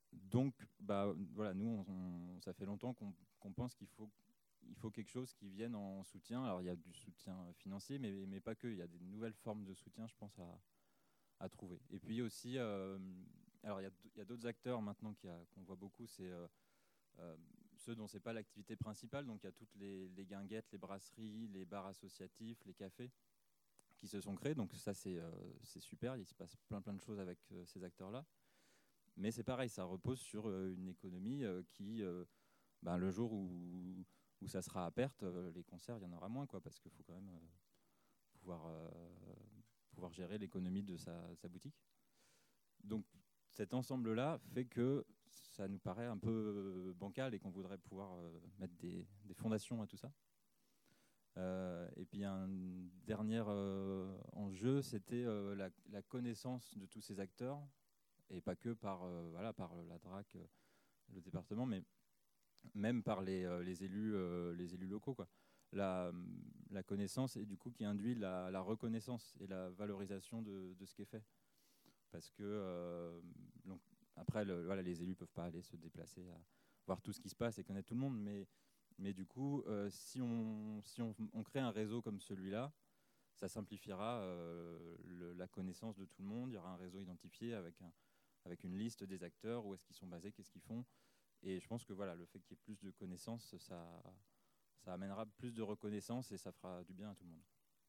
donc, bah, voilà, nous, on, on, ça fait longtemps qu'on qu'on pense qu'il faut, il faut quelque chose qui vienne en soutien. Alors, il y a du soutien financier, mais, mais pas que. Il y a des nouvelles formes de soutien, je pense, à, à trouver. Et puis aussi, euh, alors il y a, il y a d'autres acteurs maintenant qu'on voit beaucoup, c'est euh, euh, ceux dont c'est pas l'activité principale. Donc, il y a toutes les, les guinguettes, les brasseries, les bars associatifs, les cafés qui se sont créés. Donc, ça, c'est euh, c'est super. Il se passe plein, plein de choses avec euh, ces acteurs-là. Mais c'est pareil, ça repose sur euh, une économie euh, qui, euh, ben, le jour où, où ça sera à perte, euh, les concerts, il y en aura moins, quoi, parce qu'il faut quand même euh, pouvoir, euh, pouvoir gérer l'économie de sa, sa boutique. Donc cet ensemble-là fait que ça nous paraît un peu bancal et qu'on voudrait pouvoir euh, mettre des, des fondations à tout ça. Euh, et puis un dernier euh, enjeu, c'était euh, la, la connaissance de tous ces acteurs, et pas que par, euh, voilà, par la D R A C, euh, le département, mais même par les, euh, les, élus, euh, les élus locaux, quoi. La, la connaissance, et du coup qui induit la, la reconnaissance et la valorisation de, de ce qui est fait. Parce que euh, donc, après, le, voilà, les élus ne peuvent pas aller se déplacer à voir tout ce qui se passe et connaître tout le monde, mais, mais du coup, euh, si, on, si on, on crée un réseau comme celui-là, ça simplifiera euh, le, la connaissance de tout le monde. Il y aura un réseau identifié avec, un, avec une liste des acteurs, où est-ce qu'ils sont basés, qu'est-ce qu'ils font. Et je pense que voilà, le fait qu'il y ait plus de connaissances, ça, ça amènera plus de reconnaissance et ça fera du bien à tout le monde.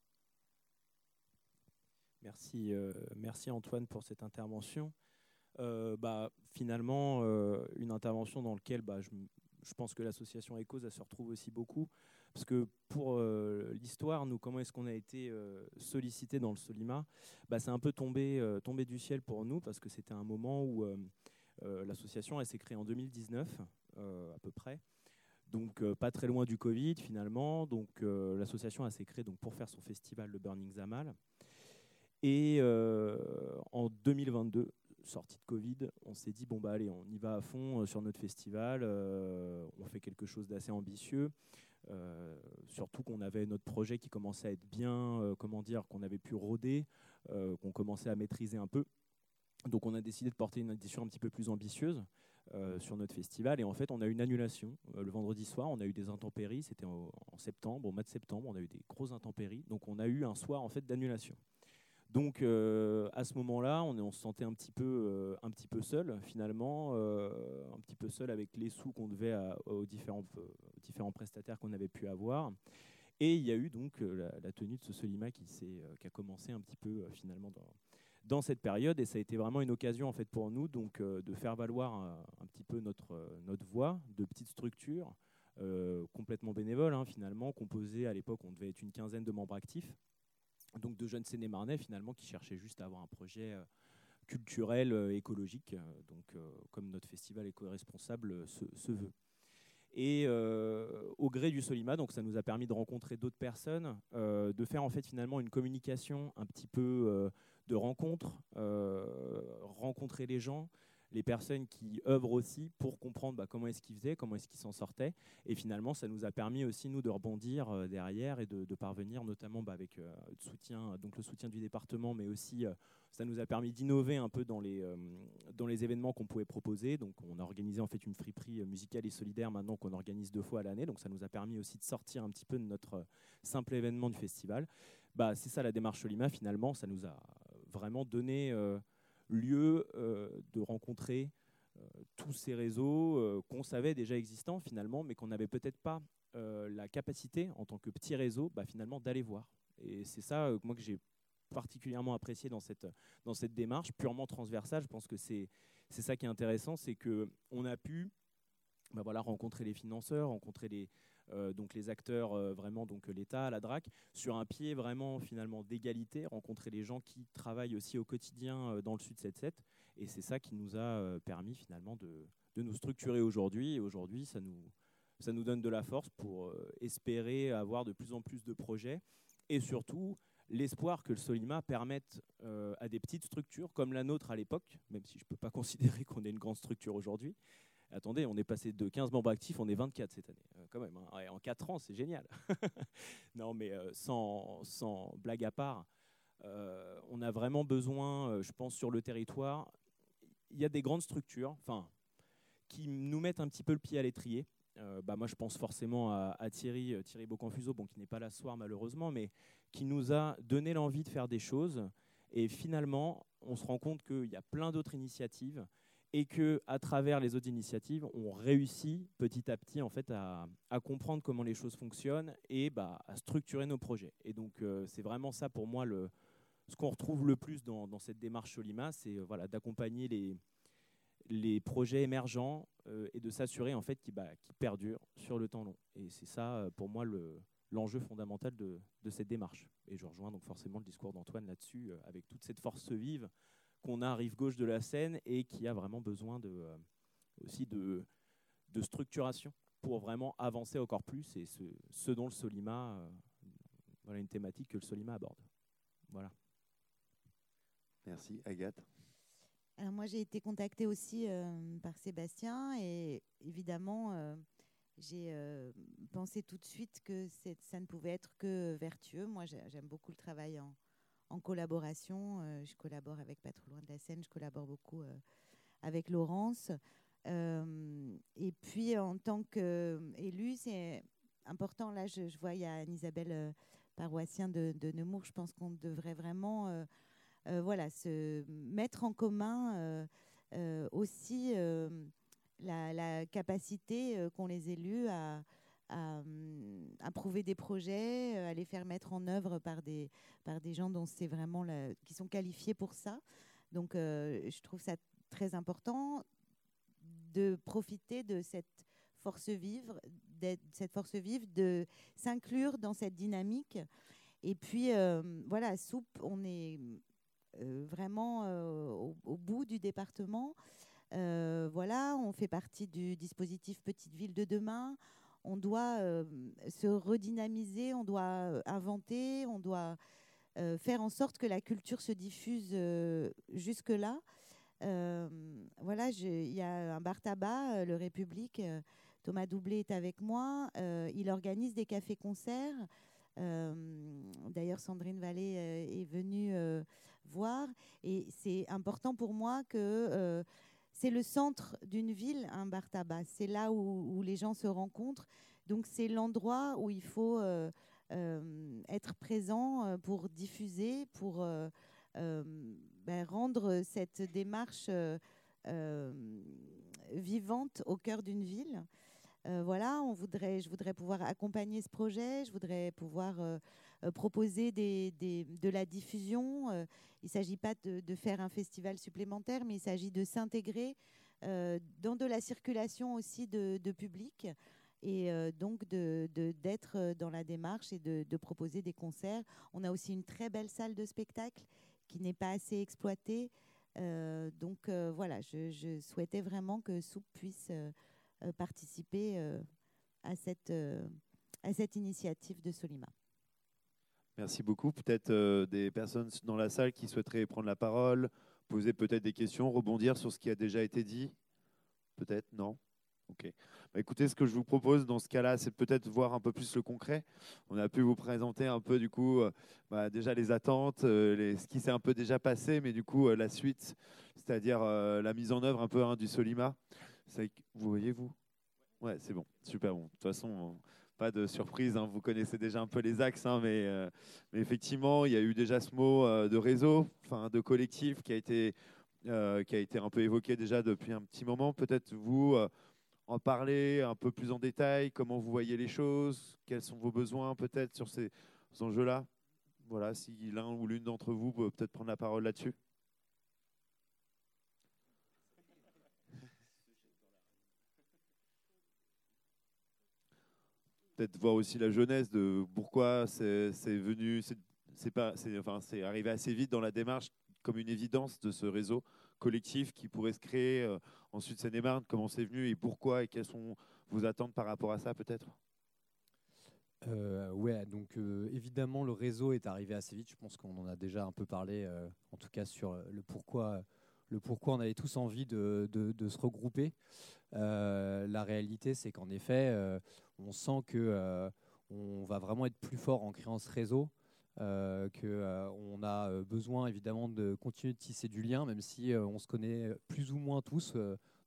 Merci, euh, merci Antoine pour cette intervention. Euh, bah, finalement, euh, une intervention dans laquelle bah, je, je pense que l'association Ecos, elle se retrouve aussi beaucoup. Parce que pour euh, l'histoire, nous, comment est-ce qu'on a été euh, sollicité dans le Solima, bah, c'est un peu tombé, euh, tombé du ciel pour nous, parce que c'était un moment où euh, euh, l'association, elle s'est créée en deux mille dix-neuf, euh, à peu près. Donc euh, pas très loin du Covid finalement. Donc euh, l'association, elle s'est créée donc, pour faire son festival, le Burning Zamal. Et euh, en deux mille vingt-deux, sortie de Covid, on s'est dit, bon bah allez, on y va à fond euh, sur notre festival, euh, on fait quelque chose d'assez ambitieux, euh, surtout qu'on avait notre projet qui commençait à être bien, euh, comment dire, qu'on avait pu rôder, euh, qu'on commençait à maîtriser un peu. Donc on a décidé de porter une édition un petit peu plus ambitieuse euh, sur notre festival, et en fait on a eu une annulation. Euh, le vendredi soir, on a eu des intempéries, c'était en, en septembre, au mois de septembre, on a eu des grosses intempéries, donc on a eu un soir en fait d'annulation. Donc euh, à ce moment-là, on, on se sentait un petit peu, euh, un petit peu seul finalement, euh, un petit peu seul avec les sous qu'on devait à, aux, différents, euh, aux différents prestataires qu'on avait pu avoir. Et il y a eu donc euh, la, la tenue de ce Solima qui, euh, qui a commencé un petit peu euh, finalement dans, dans cette période, et ça a été vraiment une occasion en fait pour nous donc euh, de faire valoir un, un petit peu notre, euh, notre voix, de petites structures euh, complètement bénévoles hein, finalement, composées à l'époque, on devait être une quinzaine de membres actifs. Donc de jeunes Seine-et-Marnais finalement qui cherchaient juste à avoir un projet euh, culturel, euh, écologique, euh, donc euh, comme notre festival éco-responsable euh, se, se veut. Et euh, au gré du Solima, donc ça nous a permis de rencontrer d'autres personnes, euh, de faire en fait finalement une communication un petit peu euh, de rencontre, euh, rencontrer les gens, les personnes qui œuvrent aussi pour comprendre bah, comment est-ce qu'ils faisaient, comment est-ce qu'ils s'en sortaient. Et finalement, ça nous a permis aussi, nous, de rebondir euh, derrière et de, de parvenir, notamment bah, avec euh, le, soutien, donc le soutien du département, mais aussi, euh, ça nous a permis d'innover un peu dans les, euh, dans les événements qu'on pouvait proposer. Donc, on a organisé en fait une friperie musicale et solidaire maintenant qu'on organise deux fois à l'année. Donc, ça nous a permis aussi de sortir un petit peu de notre simple événement du festival. Bah, c'est ça la démarche Solima, finalement. Ça nous a vraiment donné... Euh, lieu euh, de rencontrer euh, tous ces réseaux euh, qu'on savait déjà existants finalement, mais qu'on n'avait peut-être pas euh, la capacité en tant que petit réseau bah, finalement d'aller voir. Et c'est ça euh, moi que j'ai particulièrement apprécié dans cette, dans cette démarche purement transversale. Je pense que c'est, c'est ça qui est intéressant, c'est qu'on a pu bah, voilà, rencontrer les financeurs, rencontrer les, Euh, donc les acteurs, euh, vraiment donc l'État, la D R A C, sur un pied vraiment finalement d'égalité, rencontrer les gens qui travaillent aussi au quotidien euh, dans le Sud sept sept, et c'est ça qui nous a euh, permis finalement de, de nous structurer aujourd'hui, et aujourd'hui ça nous, ça nous donne de la force pour euh, espérer avoir de plus en plus de projets, et surtout l'espoir que le Solima permette euh, à des petites structures comme la nôtre à l'époque, même si je ne peux pas considérer qu'on est une grande structure aujourd'hui. Attendez, on est passé de quinze membres actifs, on est vingt-quatre cette année, euh, quand même. Hein. Ouais, en quatre ans, c'est génial. Non, mais euh, sans, sans blague à part, euh, on a vraiment besoin, euh, je pense, sur le territoire. Il y a des grandes structures, enfin, qui nous mettent un petit peu le pied à l'étrier. Euh, bah, moi, je pense forcément à, à Thierry, Thierry Beaucamp-Fuseau, bon, qui n'est pas là ce soir malheureusement, mais qui nous a donné l'envie de faire des choses. Et finalement, on se rend compte qu'il y a plein d'autres initiatives et qu'à travers les autres initiatives, on réussit petit à petit en fait, à, à comprendre comment les choses fonctionnent et bah, à structurer nos projets. Et donc, euh, c'est vraiment ça pour moi, le, ce qu'on retrouve le plus dans, dans cette démarche Solima, c'est euh, voilà, d'accompagner les, les projets émergents euh, et de s'assurer en fait, qu'ils bah, qu'ils perdurent sur le temps long. Et c'est ça, pour moi, le, l'enjeu fondamental de, de cette démarche. Et je rejoins donc forcément le discours d'Antoine là-dessus, euh, avec toute cette force vive qu'on a à rive gauche de la Seine et qui a vraiment besoin de, euh, aussi de, de structuration pour vraiment avancer encore plus. Et ce, ce dont le Solima, euh, voilà une thématique que le Solima aborde. Voilà. Merci. Agathe. Alors moi, j'ai été contactée aussi euh, par Sébastien et évidemment, euh, j'ai euh, pensé tout de suite que ça ne pouvait être que vertueux. Moi, j'aime beaucoup le travail en, en collaboration. Euh, je collabore avec Pas trop loin de la Seine, je collabore beaucoup euh, avec Laurence. Euh, et puis, en tant qu'élue, c'est important. Là, je, je vois, il y a Anne-Isabelle euh, Paroissien de, de Nemours. Je pense qu'on devrait vraiment euh, euh, voilà, se mettre en commun euh, euh, aussi euh, la, la capacité euh, qu'ont les élus à, à, à prouver des projets, à les faire mettre en œuvre par des, par des gens dont c'est vraiment la, qui sont qualifiés pour ça. Donc, euh, je trouve ça très important de profiter de cette force vive, cette force vive, de s'inclure dans cette dynamique. Et puis, euh, voilà, Soupe, on est euh, vraiment euh, au, au bout du département. Euh, voilà, on fait partie du dispositif Petite Ville de demain. On doit euh, se redynamiser, on doit euh, inventer, on doit euh, faire en sorte que la culture se diffuse euh, jusque-là. Euh, voilà, il y a un bar tabac, euh, le République. Euh, Thomas Doublé est avec moi. Euh, il organise des cafés-concerts. Euh, D'ailleurs, Sandrine Vallée euh, est venue euh, voir. Et c'est important pour moi que euh, c'est le centre d'une ville, un bar tabac. C'est là où, où les gens se rencontrent. Donc, c'est l'endroit où il faut euh, euh, être présent pour diffuser, pour euh, euh, ben, rendre cette démarche euh, euh, vivante au cœur d'une ville. Euh, voilà, on voudrait, je voudrais pouvoir accompagner ce projet, je voudrais pouvoir euh, euh, proposer des, des, de la diffusion. Euh, il ne s'agit pas de, de faire un festival supplémentaire, mais il s'agit de s'intégrer euh, dans de la circulation aussi de, de public et euh, donc de, de, d'être dans la démarche et de, de proposer des concerts. On a aussi une très belle salle de spectacle qui n'est pas assez exploitée. Euh, donc euh, voilà, je, je souhaitais vraiment que Soupe puisse euh, euh, participer euh, à, cette, euh, à cette initiative de Solima. Merci beaucoup. Peut-être euh, des personnes dans la salle qui souhaiteraient prendre la parole, poser peut-être des questions, rebondir sur ce qui a déjà été dit. Peut-être, non? Ok. Bah, écoutez, ce que je vous propose dans ce cas-là, c'est peut-être voir un peu plus le concret. On a pu vous présenter un peu, du coup, euh, bah, déjà les attentes, euh, les, ce qui s'est un peu déjà passé, mais du coup, euh, la suite, c'est-à-dire euh, la mise en œuvre un peu hein, du Solima. Vous voyez, vous? Ouais, c'est bon, super bon. De toute façon, pas de surprise, hein, vous connaissez déjà un peu les axes, hein, mais, euh, mais effectivement, il y a eu déjà ce mot euh, de réseau, enfin de collectif qui a été, euh, qui a été un peu évoqué déjà depuis un petit moment. Peut-être vous euh, en parler un peu plus en détail, comment vous voyez les choses, quels sont vos besoins peut-être sur ces enjeux-là. Voilà, si l'un ou l'une d'entre vous peut peut-être prendre la parole là-dessus. Peut-être voir aussi la jeunesse de pourquoi c'est venu, c'est pas, enfin, c'est arrivé assez vite dans la démarche comme une évidence de ce réseau collectif qui pourrait se créer euh, en Seine-et-Marne, comment c'est venu et pourquoi et quelles sont vos attentes par rapport à ça peut-être? Euh, ouais, donc euh, évidemment le réseau est arrivé assez vite. Je pense qu'on en a déjà un peu parlé, euh, en tout cas sur le pourquoi, le pourquoi on avait tous envie de, de, de se regrouper. Euh, la réalité, c'est qu'en effet, euh, on sent que euh, on va vraiment être plus fort en créant ce réseau. Euh, qu'on euh, a besoin évidemment de continuer de tisser du lien, même si euh, on se connaît plus ou moins tous. Euh,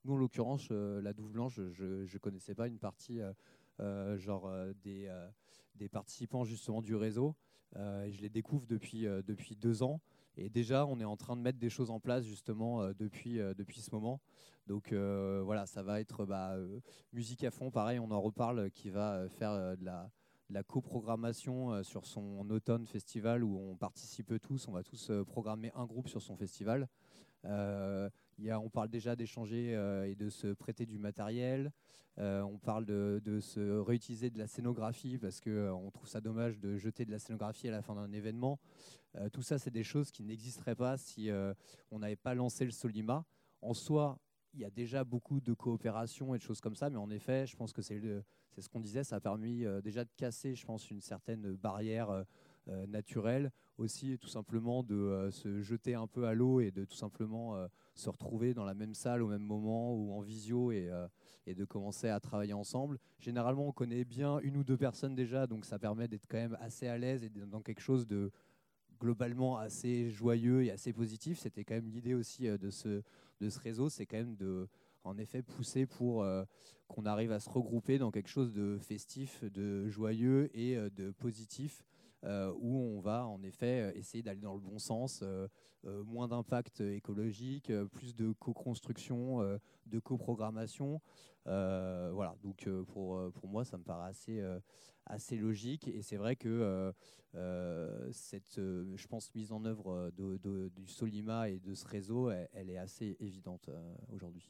Nous, en l'occurrence, euh, la Douve Blanche, je ne connaissais pas une partie euh, euh, genre euh, des, euh, des participants justement du réseau. Euh, et je les découvre depuis, euh, depuis deux ans. Et déjà, on est en train de mettre des choses en place justement euh, depuis, euh, depuis ce moment. Donc euh, voilà, ça va être bah, euh, musique à fond, pareil, on en reparle, qui va euh, faire euh, de la, de la coprogrammation euh, sur son automne festival où on participe tous, on va tous euh, programmer un groupe sur son festival. Euh, y a, on parle déjà d'échanger euh, et de se prêter du matériel. Euh, on parle de, de se réutiliser de la scénographie parce qu'on euh, trouve ça dommage de jeter de la scénographie à la fin d'un événement. Euh, tout ça, c'est des choses qui n'existeraient pas si euh, on n'avait pas lancé le Solima. En soi, il y a déjà beaucoup de coopération et de choses comme ça, mais en effet, je pense que c'est, le, c'est ce qu'on disait, ça a permis euh, déjà de casser, je pense, une certaine barrière euh, euh, naturelle, aussi tout simplement de euh, se jeter un peu à l'eau et de tout simplement euh, se retrouver dans la même salle au même moment ou en visio et, euh, et de commencer à travailler ensemble. Généralement, on connaît bien une ou deux personnes déjà, donc ça permet d'être quand même assez à l'aise et dans quelque chose de globalement assez joyeux et assez positif. C'était quand même l'idée aussi euh, de ce de ce réseau, c'est quand même de, en effet, pousser pour euh, qu'on arrive à se regrouper dans quelque chose de festif, de joyeux et euh, de positif, euh, où on va en effet essayer d'aller dans le bon sens, euh, euh, moins d'impact écologique, euh, plus de co-construction, euh, de coprogrammation. Euh, voilà, donc euh, pour, pour moi, ça me paraît assez, euh, assez logique. Et c'est vrai que euh, euh, cette, euh, je pense, mise en œuvre de, de, du Solima et de ce réseau, elle, elle est assez évidente euh, aujourd'hui.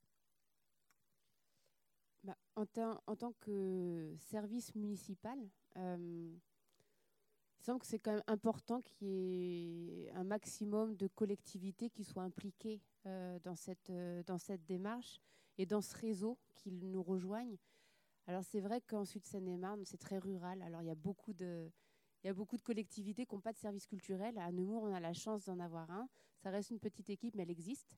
Bah, en, en tant que service municipal, euh, il semble que c'est quand même important qu'il y ait un maximum de collectivités qui soient impliquées euh, dans, cette, euh, dans cette démarche et dans ce réseau qui nous rejoignent. Alors c'est vrai qu'en Sud-Seine-et-Marne, c'est très rural. Alors il y a beaucoup de, il y a beaucoup de collectivités qui n'ont pas de service culturel. À Nemours, on a la chance d'en avoir un. Ça reste une petite équipe, mais elle existe.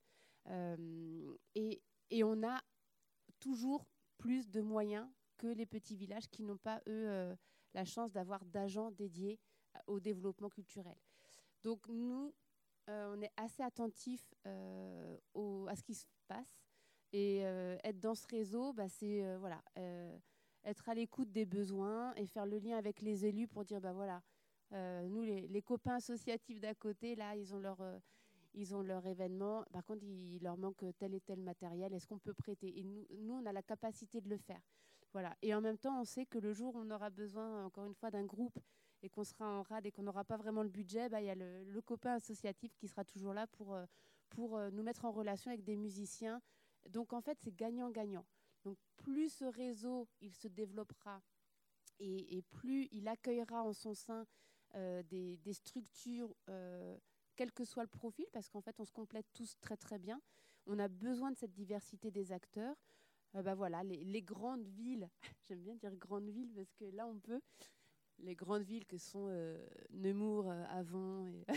Euh, et, et on a toujours plus de moyens que les petits villages qui n'ont pas, eux, euh, la chance d'avoir d'agents dédiés au développement culturel. Donc nous, euh, on est assez attentifs euh, au, à ce qui se passe. Et euh, être dans ce réseau, bah, c'est euh, voilà, euh, être à l'écoute des besoins et faire le lien avec les élus pour dire, bah, voilà, euh, nous, les, les copains associatifs d'à côté, là, ils ont leur... Euh, Ils ont leur événement. Par contre, il leur manque tel et tel matériel. Est-ce qu'on peut prêter ? Et nous, nous, on a la capacité de le faire. Voilà. Et en même temps, on sait que le jour où on aura besoin, encore une fois, d'un groupe et qu'on sera en rade et qu'on n'aura pas vraiment le budget, bah, y a le, le copain associatif qui sera toujours là pour, pour nous mettre en relation avec des musiciens. Donc, en fait, c'est gagnant-gagnant. Donc, plus ce réseau, il se développera et, et plus il accueillera en son sein euh, des, des structures euh, quel que soit le profil, parce qu'en fait, on se complète tous très, très bien. On a besoin de cette diversité des acteurs. Euh, bah voilà, les, les grandes villes, j'aime bien dire grandes villes, parce que là, on peut. Les grandes villes que sont euh, Nemours, euh, Avon, et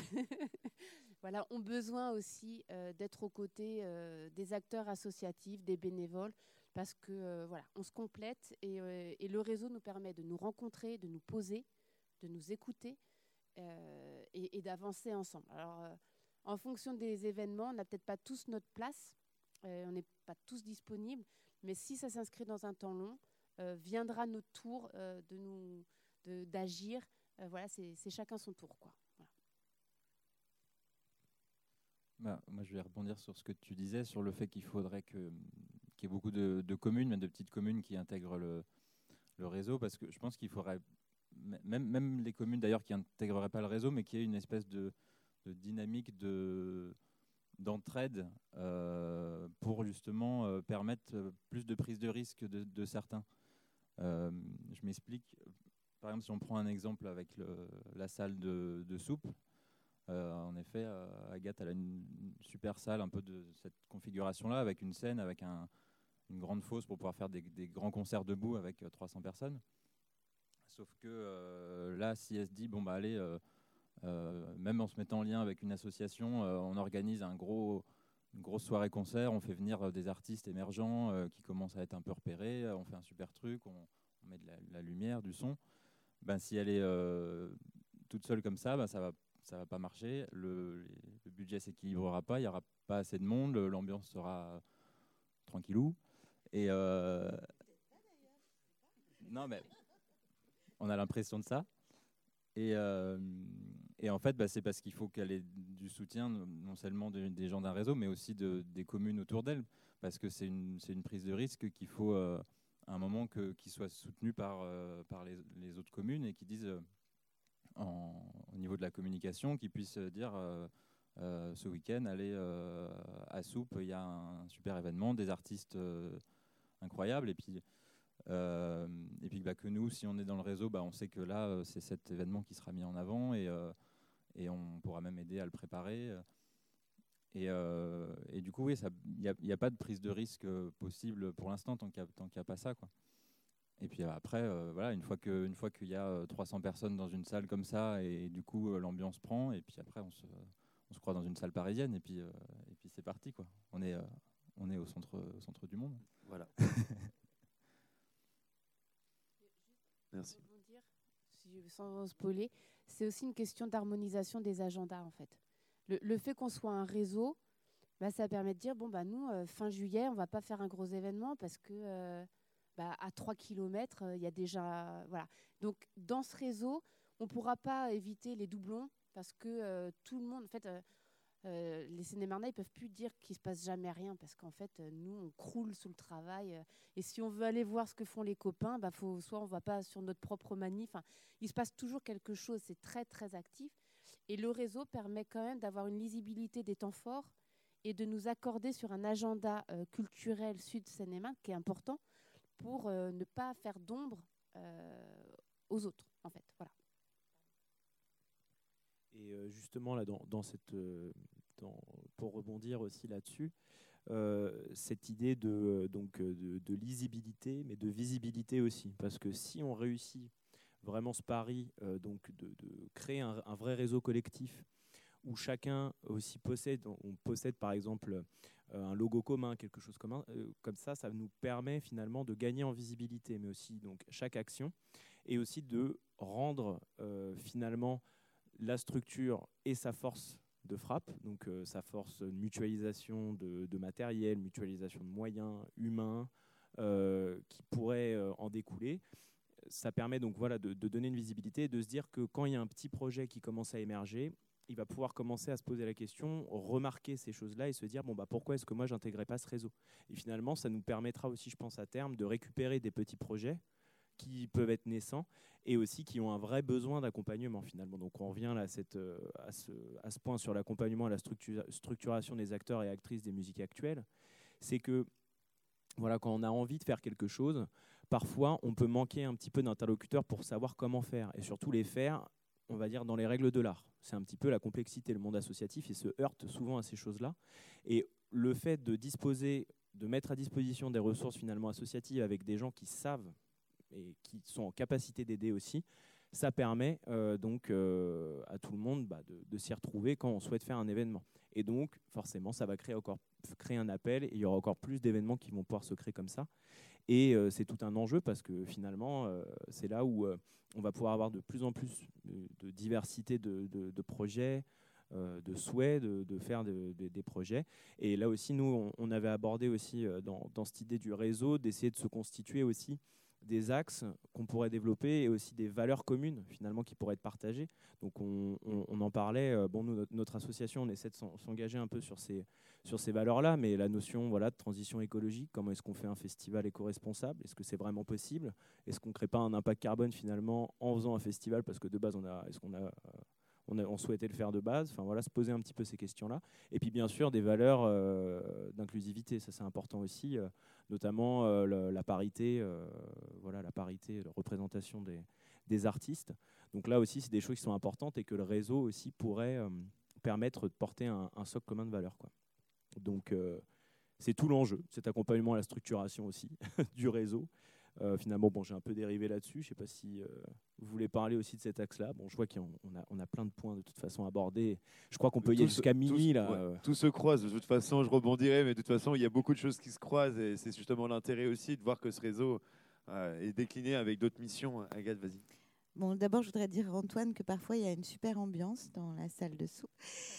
voilà, ont besoin aussi euh, d'être aux côtés euh, des acteurs associatifs, des bénévoles, parce que euh, voilà, on se complète et, euh, et le réseau nous permet de nous rencontrer, de nous poser, de nous écouter, Euh, et, et d'avancer ensemble. Alors, euh, en fonction des événements, on n'a peut-être pas tous notre place, euh, on n'est pas tous disponibles, mais si ça s'inscrit dans un temps long, euh, viendra notre tour euh, de nous, de, d'agir. Euh, voilà, c'est, c'est chacun son tour, quoi. Voilà. Bah, moi, je vais rebondir sur ce que tu disais, sur le fait qu'il faudrait que, qu'il y ait beaucoup de, de communes, même de petites communes qui intègrent le, le réseau, parce que je pense qu'il faudrait Même, même les communes d'ailleurs qui n'intégreraient pas le réseau, mais qui aient une espèce de, de dynamique de, d'entraide euh, pour justement euh, permettre plus de prise de risque de, de certains. Euh, je m'explique. Par exemple, si on prend un exemple avec le, la salle de, de soupe, euh, en effet, euh, Agathe elle a une, une super salle un peu de cette configuration-là, avec une scène, avec un, une grande fosse pour pouvoir faire des, des grands concerts debout avec euh, trois cents personnes. Sauf que euh, là, si elle se dit, bon, bah allez, euh, euh, même en se mettant en lien avec une association, euh, on organise un gros, une grosse soirée concert, on fait venir euh, des artistes émergents euh, qui commencent à être un peu repérés, euh, on fait un super truc, on, on met de la, de la lumière, du son. Ben, si elle est euh, toute seule comme ça, ben, ça va, ça va pas marcher. Le, les, le budget s'équilibrera pas, il n'y aura pas assez de monde, l'ambiance sera tranquillou. Et euh, non, mais on a l'impression de ça. Et, euh, et en fait, bah, c'est parce qu'il faut qu'elle ait du soutien, non seulement de, des gens d'un réseau, mais aussi de, des communes autour d'elle. Parce que c'est une, c'est une prise de risque qu'il faut, euh, à un moment, que, qu'il soit soutenu par, euh, par les, les autres communes et qui disent, euh, en, au niveau de la communication, qu'ils puissent dire euh, euh, ce week-end, allez euh, à Soupe, il y a un super événement, des artistes euh, incroyables. Et puis, Euh, et puis bah, que nous, si on est dans le réseau, bah, on sait que là, euh, c'est cet événement qui sera mis en avant et, euh, et on pourra même aider à le préparer. Et, euh, et du coup, oui, il n'y a, y a pas de prise de risque possible pour l'instant tant qu'il n'y a, a pas ça, quoi. Et puis après, euh, voilà, une fois que, une fois qu'il y a trois cents personnes dans une salle comme ça, et, et du coup euh, l'ambiance prend, et puis après on se, on se croit dans une salle parisienne, et puis, euh, et puis c'est parti, quoi. On est, euh, on est au centre, au centre du monde. Voilà. Merci. Sans spoiler, c'est aussi une question d'harmonisation des agendas, en fait. Le, le fait qu'on soit un réseau, bah, ça permet de dire, bon, bah, nous, euh, fin juillet, on ne va pas faire un gros événement parce que euh, bah, à trois kilomètres, il euh, y a déjà... Voilà. Donc, dans ce réseau, on ne pourra pas éviter les doublons parce que euh, tout le monde... En fait, euh, euh, les Seine-et-Marnais ne peuvent plus dire qu'il ne se passe jamais rien parce qu'en fait, euh, nous, on croule sous le travail. Euh, et si on veut aller voir ce que font les copains, bah, faut, soit on ne va pas sur notre propre manif. Enfin, il se passe toujours quelque chose. C'est très, très actif. Et le réseau permet quand même d'avoir une lisibilité des temps forts et de nous accorder sur un agenda euh, culturel Sud-Seine-et-Marne qui est important pour euh, ne pas faire d'ombre euh, aux autres, en fait. Voilà. Et euh, justement, là, dans, dans cette, euh, dans, pour rebondir aussi là-dessus, euh, cette idée de, donc, de, de lisibilité, mais de visibilité aussi. Parce que si on réussit vraiment ce pari euh, donc de, de créer un, un vrai réseau collectif où chacun aussi possède, on possède par exemple euh, un logo commun, quelque chose commun, euh, comme ça, ça nous permet finalement de gagner en visibilité, mais aussi donc chaque action, et aussi de rendre euh, finalement la structure et sa force de frappe, donc euh, sa force de mutualisation de, de matériel, mutualisation de moyens humains euh, qui pourraient euh, en découler. Ça permet donc voilà, de, de donner une visibilité et de se dire que quand il y a un petit projet qui commence à émerger, il va pouvoir commencer à se poser la question, remarquer ces choses-là et se dire bon, bah, pourquoi est-ce que moi je n'intégrais pas ce réseau. Et finalement, ça nous permettra aussi, je pense, à terme, de récupérer des petits projets qui peuvent être naissants et aussi qui ont un vrai besoin d'accompagnement finalement. Donc on revient là à, cette, à, ce, à ce point sur l'accompagnement et la structura- structuration des acteurs et actrices des musiques actuelles. C'est que voilà, quand on a envie de faire quelque chose, parfois on peut manquer un petit peu d'interlocuteurs pour savoir comment faire et surtout les faire, on va dire, dans les règles de l'art. C'est un petit peu la complexité, le monde associatif, il se heurte souvent à ces choses-là. Et le fait de disposer, de mettre à disposition des ressources finalement associatives avec des gens qui savent et qui sont en capacité d'aider aussi, ça permet euh, donc euh, à tout le monde bah, de, de s'y retrouver quand on souhaite faire un événement. Et donc, forcément, ça va créer, encore, créer un appel et il y aura encore plus d'événements qui vont pouvoir se créer comme ça. Et euh, c'est tout un enjeu parce que finalement, euh, c'est là où euh, on va pouvoir avoir de plus en plus de, de diversité de, de, de projets, euh, de souhaits de, de faire de, de, des projets. Et là aussi, nous, on, on avait abordé aussi euh, dans, dans cette idée du réseau d'essayer de se constituer aussi des axes qu'on pourrait développer et aussi des valeurs communes finalement qui pourraient être partagées. Donc on, on, on en parlait, euh, bon, nous, notre, notre association, on essaie de s'engager un peu sur ces, sur ces valeurs-là, mais la notion voilà, de transition écologique, comment est-ce qu'on fait un festival éco-responsable? Est-ce que c'est vraiment possible? Est-ce qu'on ne crée pas un impact carbone finalement en faisant un festival? Parce que de base, on a, est-ce qu'on a... Euh, On, a, on souhaitait le faire de base, enfin voilà, se poser un petit peu ces questions-là. Et puis bien sûr des valeurs euh, d'inclusivité, ça c'est important aussi, euh, notamment euh, le, la parité, euh, voilà, la parité, la représentation des, des artistes. Donc là aussi c'est des choses qui sont importantes et que le réseau aussi pourrait euh, permettre de porter un, un socle commun de valeurs, quoi. Donc euh, c'est tout l'enjeu, cet accompagnement à la structuration aussi du réseau. Euh, finalement, bon, j'ai un peu dérivé là-dessus. Je ne sais pas si euh, vous voulez parler aussi de cet axe-là. Bon, je vois qu'on a, on a plein de points de toute façon abordés. Je crois qu'on peut y aller jusqu'à minuit. Là. Ouais, tout se croise. De toute façon, je rebondirai, mais de toute façon, il y a beaucoup de choses qui se croisent et c'est justement l'intérêt aussi de voir que ce réseau euh, est décliné avec d'autres missions. Agathe, vas-y. Bon, d'abord, je voudrais dire à Antoine que parfois, il y a une super ambiance dans la salle de soupe.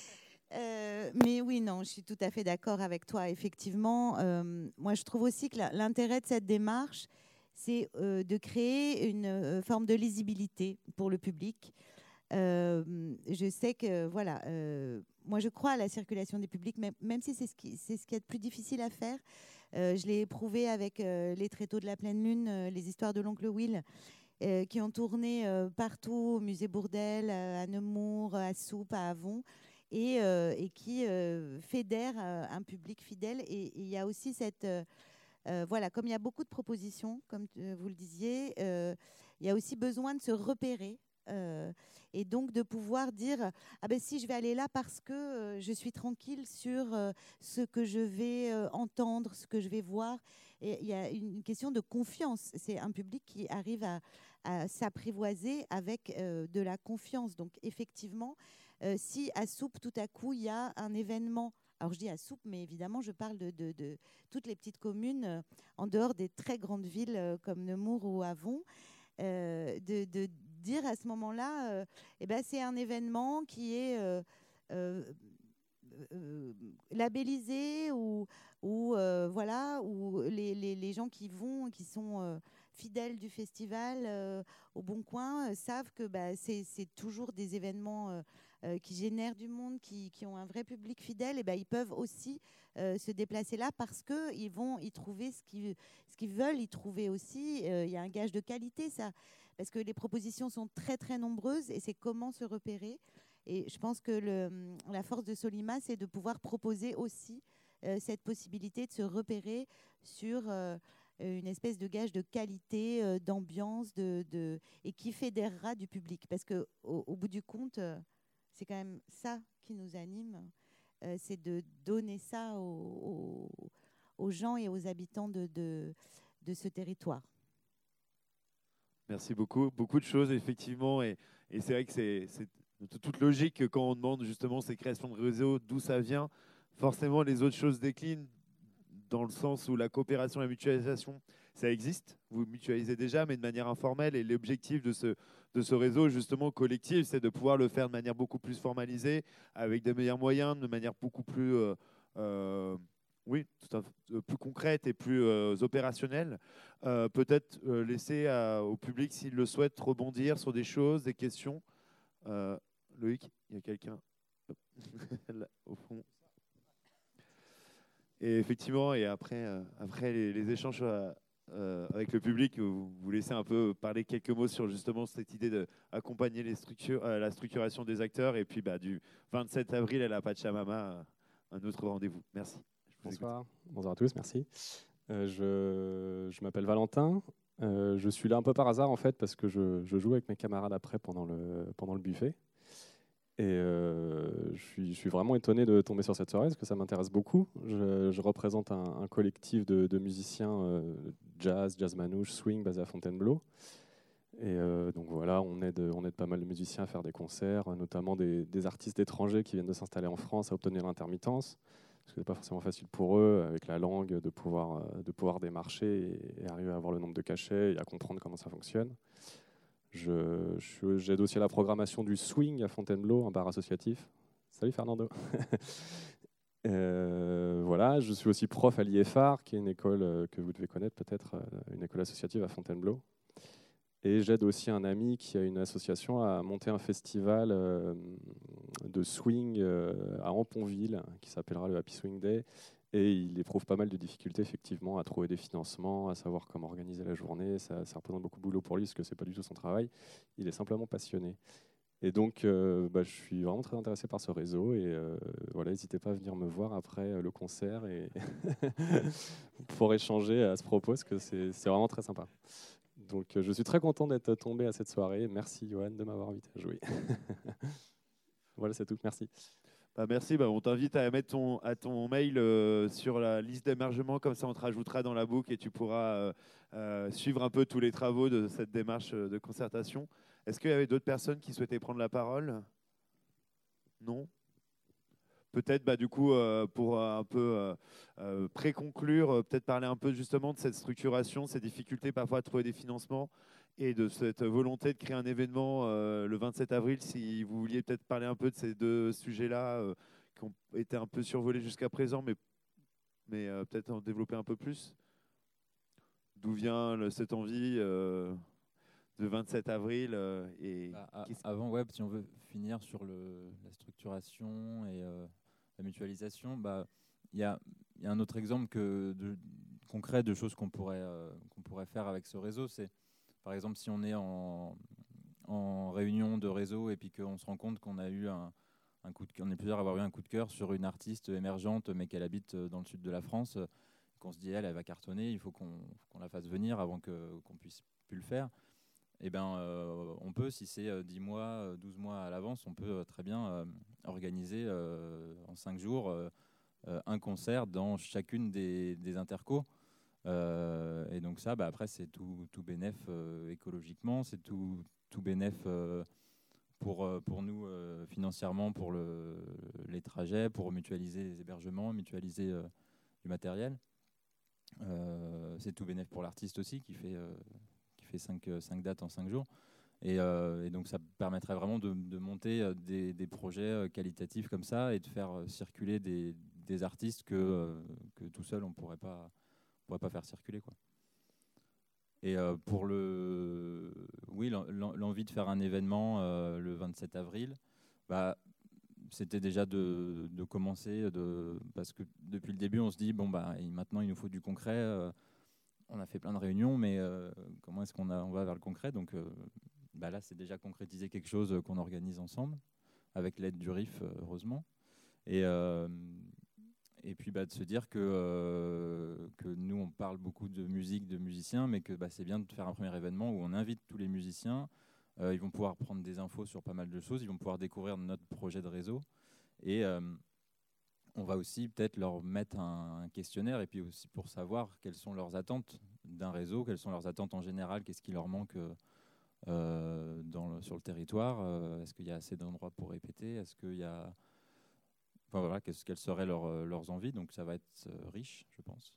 Euh, mais oui, non, je suis tout à fait d'accord avec toi. Effectivement, euh, moi, je trouve aussi que l'intérêt de cette démarche, c'est euh, de créer une euh, forme de lisibilité pour le public. Euh, je sais que, voilà, euh, moi, je crois à la circulation des publics, même, même si c'est ce qui, c'est ce qui est le plus difficile à faire. Euh, je l'ai éprouvé avec euh, les tréteaux de la pleine lune, euh, les histoires de l'oncle Will, euh, qui ont tourné euh, partout, au musée Bourdelle, à Nemours, à Soupe, à Avon, et, euh, et qui euh, fédèrent euh, un public fidèle. Et il y a aussi cette... Euh, euh, voilà, comme il y a beaucoup de propositions, comme euh, vous le disiez, euh, il y a aussi besoin de se repérer. Euh, et donc de pouvoir dire ah ben si je vais aller là parce que euh, je suis tranquille sur euh, ce que je vais euh, entendre, ce que je vais voir. Et il y a une question de confiance. C'est un public qui arrive à, à s'apprivoiser avec euh, de la confiance. Donc effectivement, euh, si à Soupe tout à coup il y a un événement, alors je dis à Soupe, mais évidemment je parle de, de, de toutes les petites communes euh, en dehors des très grandes villes euh, comme Nemours ou Avon, euh, de, de dire à ce moment-là, euh, eh ben, c'est un événement qui est euh, euh, euh, labellisé ou, ou euh, voilà, où les, les, les gens qui vont, qui sont euh, fidèles du festival euh, au Bon Coin, euh, savent que bah, c'est, c'est toujours des événements euh, euh, qui génèrent du monde, qui, qui ont un vrai public fidèle. Et ben, ils peuvent aussi euh, se déplacer là parce qu'ils vont y trouver ce qu'ils, ce qu'ils veulent y trouver aussi. Euh, il y a un gage de qualité, ça. Parce que les propositions sont très, très nombreuses et c'est comment se repérer. Et je pense que le, la force de Solima, c'est de pouvoir proposer aussi euh, cette possibilité de se repérer sur euh, une espèce de gage de qualité, euh, d'ambiance, de, de, et qui fédérera du public. Parce qu'au au bout du compte, euh, c'est quand même ça qui nous anime, euh, c'est de donner ça aux, aux, aux gens et aux habitants de, de, de ce territoire. Merci beaucoup. Beaucoup de choses, effectivement. Et, et c'est vrai que c'est, c'est de toute logique quand on demande justement ces créations de réseaux, d'où ça vient. Forcément, les autres choses déclinent dans le sens où la coopération et la mutualisation, ça existe. Vous mutualisez déjà, mais de manière informelle. Et l'objectif de ce, de ce réseau, justement, collectif, c'est de pouvoir le faire de manière beaucoup plus formalisée, avec de meilleurs moyens, de manière beaucoup plus... Euh, euh, oui, tout à fait, plus concrète et plus euh, opérationnelle. Euh, peut-être euh, laisser à, au public, s'il le souhaite, rebondir sur des choses, des questions. Euh, Loïc, il y a quelqu'un là, au fond. Et effectivement, et après, euh, après les, les échanges euh, euh, avec le public, vous, vous laissez un peu parler quelques mots sur justement cette idée d'accompagner les structures, euh, la structuration des acteurs. Et puis bah, du vingt-sept avril à la Pachamama, un autre rendez-vous. Merci. Bonsoir. Bonsoir à tous, merci. Euh, je je m'appelle Valentin. Euh, je suis là un peu par hasard en fait parce que je, je joue avec mes camarades après pendant le, pendant le buffet. Et euh, je, suis, je suis vraiment étonné de tomber sur cette soirée parce que ça m'intéresse beaucoup. Je, je représente un, un collectif de, de musiciens euh, jazz, jazz manouche, swing basé à Fontainebleau. Et euh, donc voilà, on aide, on aide pas mal de musiciens à faire des concerts, notamment des, des artistes étrangers qui viennent de s'installer en France à obtenir l'intermittence. Parce que ce n'est pas forcément facile pour eux, avec la langue, de pouvoir, de pouvoir démarcher et, et arriver à avoir le nombre de cachets et à comprendre comment ça fonctionne. Je, je, j'aide aussi à la programmation du Swing à Fontainebleau, un bar associatif. Salut Fernando. euh, voilà, je suis aussi prof à l'I F R, qui est une école que vous devez connaître peut-être, une école associative à Fontainebleau. Et j'aide aussi un ami qui a une association à monter un festival euh, de swing euh, à Amponville qui s'appellera le Happy Swing Day. Et il éprouve pas mal de difficultés effectivement à trouver des financements, à savoir comment organiser la journée. Ça, ça représente beaucoup de boulot pour lui parce que c'est pas du tout son travail. Il est simplement passionné. Et donc, euh, bah, je suis vraiment très intéressé par ce réseau. Et euh, voilà, n'hésitez pas à venir me voir après le concert et pour échanger à ce propos, parce que c'est, c'est vraiment très sympa. Donc, je suis très content d'être tombé à cette soirée. Merci, Johan, de m'avoir invité à jouer. Voilà, c'est tout. Merci. Bah merci. Bah on t'invite à mettre ton, à ton mail euh, sur la liste d'émergement. Comme ça, on te rajoutera dans la boucle et tu pourras euh, euh, suivre un peu tous les travaux de cette démarche de concertation. Est-ce qu'il y avait d'autres personnes qui souhaitaient prendre la parole ? Non ? Peut-être, bah, du coup, euh, pour un peu euh, euh, pré-conclure, euh, peut-être parler un peu justement de cette structuration, ces difficultés parfois à trouver des financements et de cette volonté de créer un événement euh, le vingt-sept avril. Si vous vouliez peut-être parler un peu de ces deux sujets-là, euh, qui ont été un peu survolés jusqu'à présent, mais, mais euh, peut-être en développer un peu plus. D'où vient le, cette envie euh, de vingt-sept avril euh, et bah, à, Avant, ouais, si on veut finir sur le, la structuration et euh, la mutualisation, bah, il y a, y a un autre exemple que de, concret de choses qu'on pourrait, euh, qu'on pourrait faire avec ce réseau. C'est, par exemple, si on est en, en réunion de réseau et puis qu'on se rend compte qu'on a eu un, un coup de cœur, on est plusieurs à avoir eu un coup de cœur sur une artiste émergente, mais qu'elle habite dans le sud de la France, qu'on se dit, elle, elle va cartonner, il faut qu'on, qu'on la fasse venir avant que, qu'on puisse plus le faire. Eh ben, euh, on peut, si c'est euh, dix mois, douze mois à l'avance, on peut euh, très bien euh, organiser euh, en cinq jours euh, euh, un concert dans chacune des, des intercos. Euh, et donc ça, bah, après, c'est tout, tout bénef euh, écologiquement, c'est tout, tout bénef euh, pour, euh, pour nous euh, financièrement, pour le, les trajets, pour mutualiser les hébergements, mutualiser euh, du matériel. Euh, c'est tout bénef pour l'artiste aussi, qui fait, euh, qui fait cinq, cinq dates en cinq jours. Et, euh, et donc ça permettrait vraiment de, de monter des, des projets qualitatifs comme ça et de faire circuler des, des artistes que, euh, que tout seul on ne pourrait pas, pourrait pas faire circuler, quoi. Et euh, pour le, oui, l'envie de faire un événement euh, le vingt-sept avril, bah, c'était déjà de, de commencer, de, parce que depuis le début, on se dit, bon, bah, maintenant, il nous faut du concret. Euh, on a fait plein de réunions, mais euh, comment est-ce qu'on a, on va vers le concret? Donc euh, bah, là, c'est déjà concrétiser quelque chose qu'on organise ensemble, avec l'aide du R I F, heureusement. Et, euh, et puis bah, de se dire que, euh, que nous, on parle beaucoup de musique, de musiciens, mais que bah, c'est bien de faire un premier événement où on invite tous les musiciens. Euh, ils vont pouvoir prendre des infos sur pas mal de choses, ils vont pouvoir découvrir notre projet de réseau. Et euh, on va aussi peut-être leur mettre un, un questionnaire, et puis aussi pour savoir quelles sont leurs attentes d'un réseau, quelles sont leurs attentes en général, qu'est-ce qui leur manque euh, dans le, sur le territoire. Euh, est-ce qu'il y a assez d'endroits pour répéter? Est-ce qu'il y a... Enfin voilà, qu'est-ce, quelles seraient leurs, leurs envies? Donc ça va être euh, riche, je pense.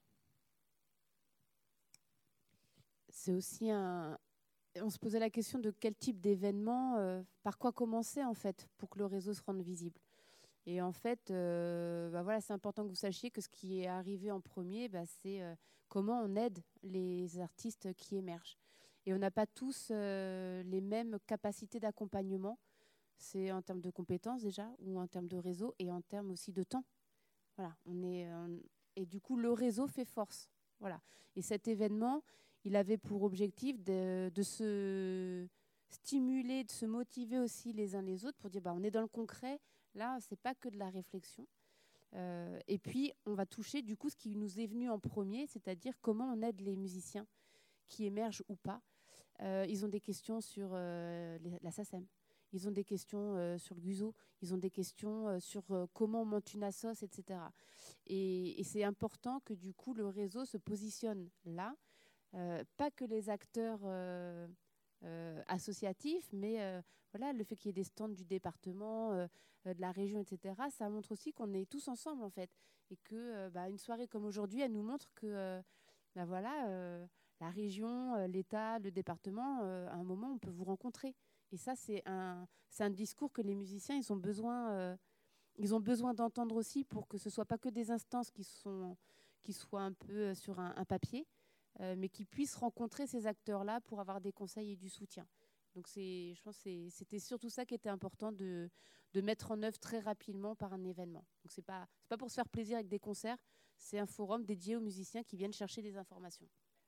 C'est aussi un... On se posait la question de quel type d'événement, euh, par quoi commencer en fait, pour que le réseau se rende visible. Et en fait, euh, bah voilà, c'est important que vous sachiez que ce qui est arrivé en premier, bah, c'est euh, comment on aide les artistes qui émergent. Et on n'a pas tous euh, les mêmes capacités d'accompagnement. C'est en termes de compétences déjà, ou en termes de réseau, et en termes aussi de temps. Voilà, on est, on... Et du coup, le réseau fait force. Voilà. Et cet événement, il avait pour objectif de, de se stimuler, de se motiver aussi les uns les autres pour dire bah, on est dans le concret, là, ce n'est pas que de la réflexion. Euh, et puis, on va toucher du coup ce qui nous est venu en premier, c'est-à-dire comment on aide les musiciens qui émergent ou pas. Euh, ils ont des questions sur euh, les, la SACEM. Ils ont des questions euh, sur le G U S O, ils ont des questions euh, sur euh, comment on monte une assoce, et cetera. Et, et c'est important que du coup le réseau se positionne là, euh, pas que les acteurs euh, euh, associatifs, mais euh, voilà, le fait qu'il y ait des stands du département, euh, de la région, et cetera. Ça montre aussi qu'on est tous ensemble en fait, et que euh, bah, une soirée comme aujourd'hui, elle nous montre que euh, bah, voilà, euh, la région, euh, l'État, le département, euh, à un moment, on peut vous rencontrer. Et ça, c'est un, c'est un discours que les musiciens, ils ont besoin, euh, ils ont besoin d'entendre aussi pour que ce ne soit pas que des instances qui, sont, qui soient un peu sur un, un papier, euh, mais qui puissent rencontrer ces acteurs-là pour avoir des conseils et du soutien. Donc c'est, je pense que c'était surtout ça qui était important de, de mettre en œuvre très rapidement par un événement. Donc ce n'est pas, c'est pas pour se faire plaisir avec des concerts, c'est un forum dédié aux musiciens qui viennent chercher des informations.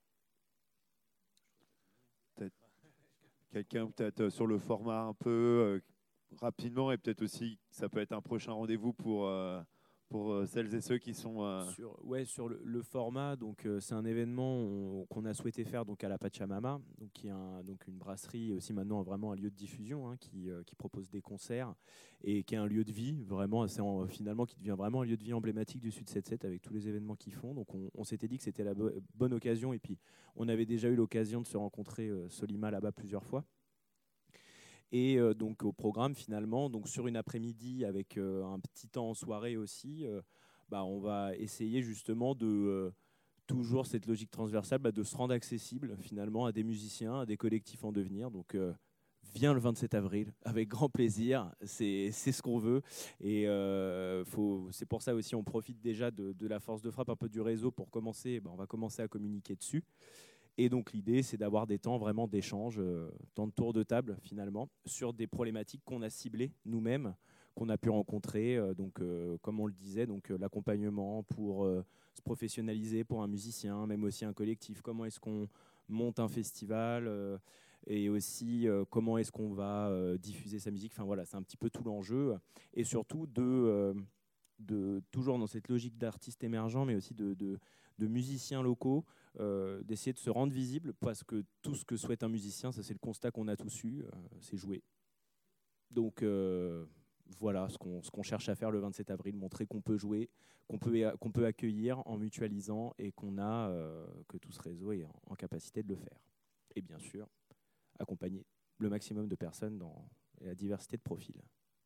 Peut-être quelqu'un peut-être sur le format un peu euh, rapidement, et peut-être aussi ça peut être un prochain rendez-vous pour, euh, pour euh, celles et ceux qui sont... Euh... Sur, ouais, sur le, le format, donc, euh, c'est un événement on, qu'on a souhaité faire donc, à la Pachamama, donc, qui est un, donc, une brasserie et aussi maintenant vraiment un lieu de diffusion hein, qui, euh, qui propose des concerts et qui est un lieu de vie, vraiment, c'est en, finalement qui devient vraiment un lieu de vie emblématique du Sud sept sept avec tous les événements qu'ils font. Donc on, on s'était dit que c'était la bo- bonne occasion et puis on avait déjà eu l'occasion de se rencontrer euh, Solima là-bas plusieurs fois. Et euh, donc au programme finalement, donc sur une après-midi avec euh, un petit temps en soirée aussi, euh, bah, on va essayer justement de euh, toujours cette logique transversale, bah, de se rendre accessible finalement à des musiciens, à des collectifs en devenir. Donc euh, viens le vingt-sept avril, avec grand plaisir, c'est ce qu'on veut. Et euh, faut, c'est pour ça aussi on profite déjà de, de la force de frappe, un peu du réseau pour commencer, ben on va commencer à communiquer dessus. Et donc l'idée, c'est d'avoir des temps vraiment d'échange, euh, temps de tour de table finalement, sur des problématiques qu'on a ciblées nous-mêmes, qu'on a pu rencontrer. Euh, donc, euh, comme on le disait, donc euh, l'accompagnement pour euh, se professionnaliser pour un musicien, même aussi un collectif. Comment est-ce qu'on monte un festival euh, et aussi euh, comment est-ce qu'on va euh, diffuser sa musique. Enfin voilà, c'est un petit peu tout l'enjeu. Et surtout de, euh, de toujours dans cette logique d'artistes émergents, mais aussi de, de, de musiciens locaux. Euh, d'essayer de se rendre visible, parce que tout ce que souhaite un musicien, ça c'est le constat qu'on a tous eu, euh, c'est jouer. Donc euh, voilà ce qu'on ce qu'on cherche à faire le vingt-sept avril, montrer qu'on peut jouer, qu'on peut, qu'on peut accueillir en mutualisant et qu'on a, euh, que tout ce réseau est en, en capacité de le faire. Et bien sûr, accompagner le maximum de personnes dans la diversité de profils.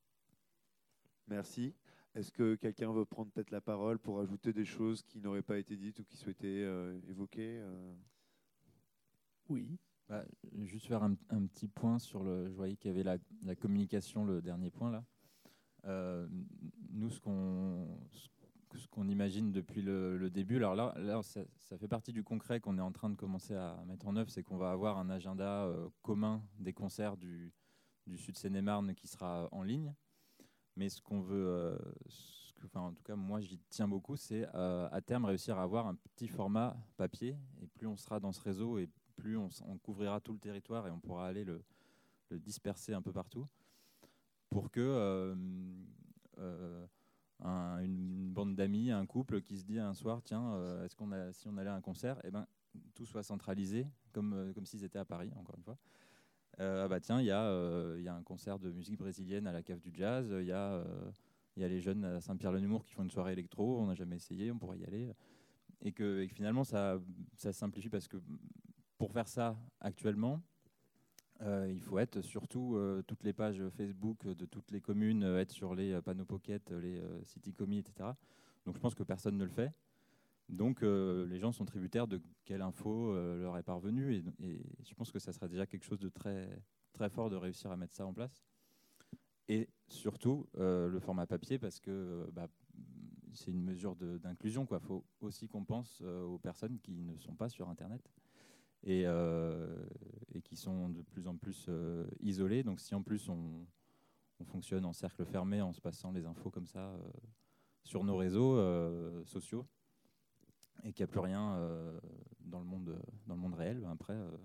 Merci. Est-ce que quelqu'un veut prendre peut-être la parole pour ajouter des choses qui n'auraient pas été dites ou qui souhaitait euh, évoquer euh... Oui. Bah, juste faire un, un petit point sur le. Je voyais qu'il y avait la, la communication, le dernier point là. Euh, nous, ce qu'on ce qu'on imagine depuis le, le début, alors là, là ça, ça fait partie du concret qu'on est en train de commencer à mettre en œuvre, c'est qu'on va avoir un agenda euh, commun des concerts du, du Sud Seine-et-Marne qui sera en ligne. Mais ce qu'on veut, euh, ce que, enfin, en tout cas moi j'y tiens beaucoup, c'est euh, à terme réussir à avoir un petit format papier. Et plus on sera dans ce réseau et plus on, on couvrira tout le territoire et on pourra aller le, le disperser un peu partout pour que euh, euh, un, une bande d'amis, un couple qui se dit un soir, tiens, euh, est-ce qu'on a, si on allait à un concert, eh ben, tout soit centralisé comme, euh, comme s'ils étaient à Paris, encore une fois. Euh, ah bah tiens, il y, euh, y a un concert de musique brésilienne à la Cave du Jazz, il y, euh, y a les jeunes à Saint-Pierre-le-Nemours qui font une soirée électro, on n'a jamais essayé, on pourrait y aller. Et que, et que finalement, ça, ça simplifie parce que pour faire ça actuellement, euh, il faut être surtout euh, toutes les pages Facebook de toutes les communes, euh, être sur les panneaux pocket, les euh, Citycomi, et cetera. Donc je pense que personne ne le fait. Donc euh, les gens sont tributaires de quelle info euh, leur est parvenue et, et je pense que ça sera déjà quelque chose de très, très fort de réussir à mettre ça en place. Et surtout euh, le format papier parce que bah, c'est une mesure d'inclusion. Il faut aussi qu'on pense euh, aux personnes qui ne sont pas sur Internet et, euh, et qui sont de plus en plus euh, isolées. Donc si en plus on, on fonctionne en cercle fermé en se passant les infos comme ça euh, sur nos réseaux euh, sociaux, et qu'il n'y a plus rien euh, dans, le monde, dans le monde réel, ben après, euh,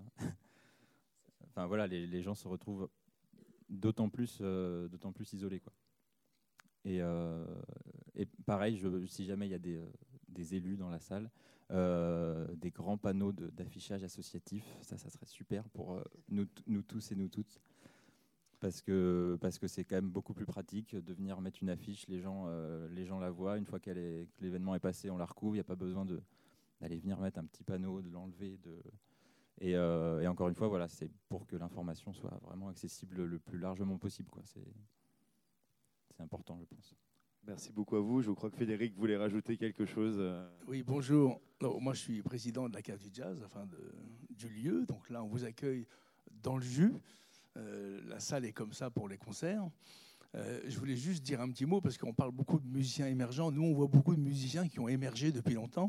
enfin, voilà, les, les gens se retrouvent d'autant plus, euh, d'autant plus isolés, quoi. Et, euh, et pareil, je, si jamais il y a des, des élus dans la salle, euh, des grands panneaux d'affichage associatif, ça, ça serait super pour euh, nous, nous tous et nous toutes. Parce que parce que c'est quand même beaucoup plus pratique de venir mettre une affiche, les gens, euh, les gens la voient, une fois qu'elle est, que l'événement est passé, on la recouvre, il n'y a pas besoin de, d'aller venir mettre un petit panneau, de l'enlever. De... Et, euh, et encore une fois, voilà, c'est pour que l'information soit vraiment accessible le plus largement possible, quoi. C'est, c'est important, je pense. Merci beaucoup à vous. Je crois que Frédéric voulait rajouter quelque chose. Oui, bonjour. Non, moi, je suis président de la Cave du Jazz, enfin de, du lieu. Donc là, on vous accueille dans le jus. Euh, la salle est comme ça pour les concerts. Euh, je voulais juste dire un petit mot parce qu'on parle beaucoup de musiciens émergents. Nous, on voit beaucoup de musiciens qui ont émergé depuis longtemps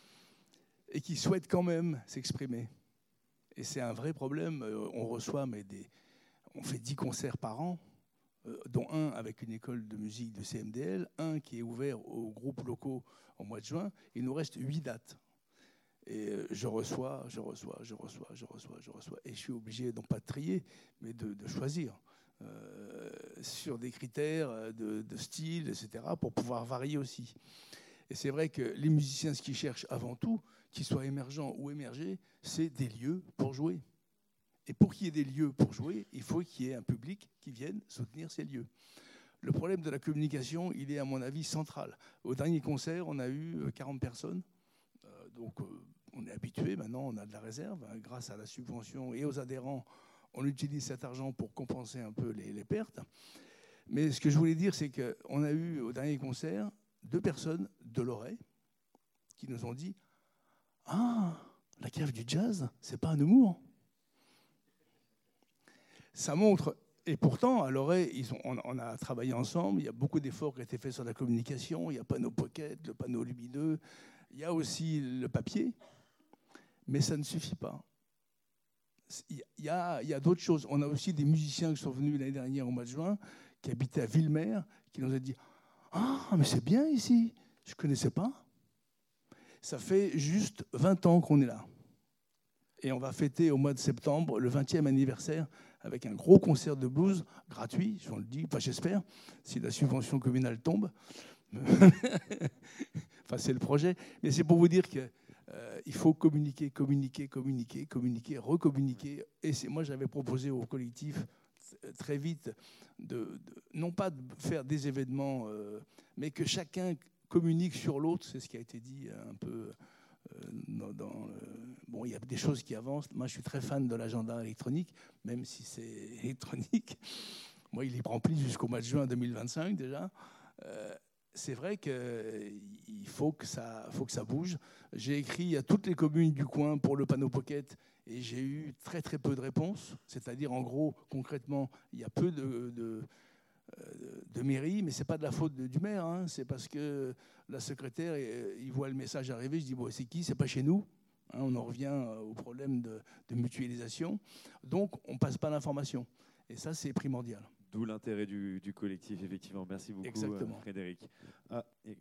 et qui souhaitent quand même s'exprimer. Et c'est un vrai problème. Euh, on reçoit, mais des, on fait dix concerts par an, euh, dont un avec une école de musique de C M D L, un qui est ouvert aux groupes locaux en mois de juin. Il nous reste huit dates. Et je reçois, je reçois, je reçois, je reçois, je reçois. Et je suis obligé, non pas de trier, mais de, de choisir euh, sur des critères de, de style, et cetera, pour pouvoir varier aussi. Et c'est vrai que les musiciens, ce qu'ils cherchent avant tout, qu'ils soient émergents ou émergés, c'est des lieux pour jouer. Et pour qu'il y ait des lieux pour jouer, il faut qu'il y ait un public qui vienne soutenir ces lieux. Le problème de la communication, il est à mon avis central. Au dernier concert, on a eu quarante personnes. Euh, donc, euh, on est habitué, maintenant on a de la réserve. Hein, grâce à la subvention et aux adhérents, on utilise cet argent pour compenser un peu les, les pertes. Mais ce que je voulais dire, c'est qu'on a eu au dernier concert deux personnes de l'Oreille qui nous ont dit « Ah, la Cave du Jazz, c'est pas à Nemours ?» ça montre, et pourtant, à Loret, ils ont, on, on a travaillé ensemble, il y a beaucoup d'efforts qui ont été faits sur la communication, il y a panneau pocket, le panneau lumineux, il y a aussi le papier, mais ça ne suffit pas. Il y a, il y a d'autres choses. On a aussi des musiciens qui sont venus l'année dernière au mois de juin, qui habitaient à Villemer, qui nous ont dit « Ah, mais c'est bien ici, je ne connaissais pas ». Ça fait juste vingt ans qu'on est là. Et on va fêter au mois de septembre le vingtième anniversaire avec un gros concert de blues gratuit, je vous le dis, enfin j'espère, si la subvention communale tombe. Enfin, c'est le projet. Mais c'est pour vous dire qu'il euh, faut communiquer, communiquer, communiquer, communiquer, recommuniquer. Et moi, j'avais proposé au collectif très vite, de, de, non pas de faire des événements, euh, mais que chacun communique sur l'autre. C'est ce qui a été dit un peu euh, dans, dans le... Bon, il y a des choses qui avancent. Moi, je suis très fan de l'agenda électronique, même si c'est électronique. Moi, il est rempli jusqu'au mois de juin deux mille vingt-cinq déjà. Euh, c'est vrai qu'il faut que ça, faut que ça bouge. J'ai écrit à toutes les communes du coin pour le panneau pocket et j'ai eu très très peu de réponses. C'est-à-dire, en gros, concrètement, il y a peu de, de, de mairies, mais ce n'est pas de la faute du maire. Hein. C'est parce que la secrétaire, il voit le message arriver, je dis, bon, c'est qui? C'est pas chez nous. Hein, on en revient au problème de, de mutualisation. Donc, on ne passe pas l'information. Et ça, c'est primordial. D'où l'intérêt du, du collectif, effectivement. Merci beaucoup, Exactement. euh, Frédéric. Ah, et...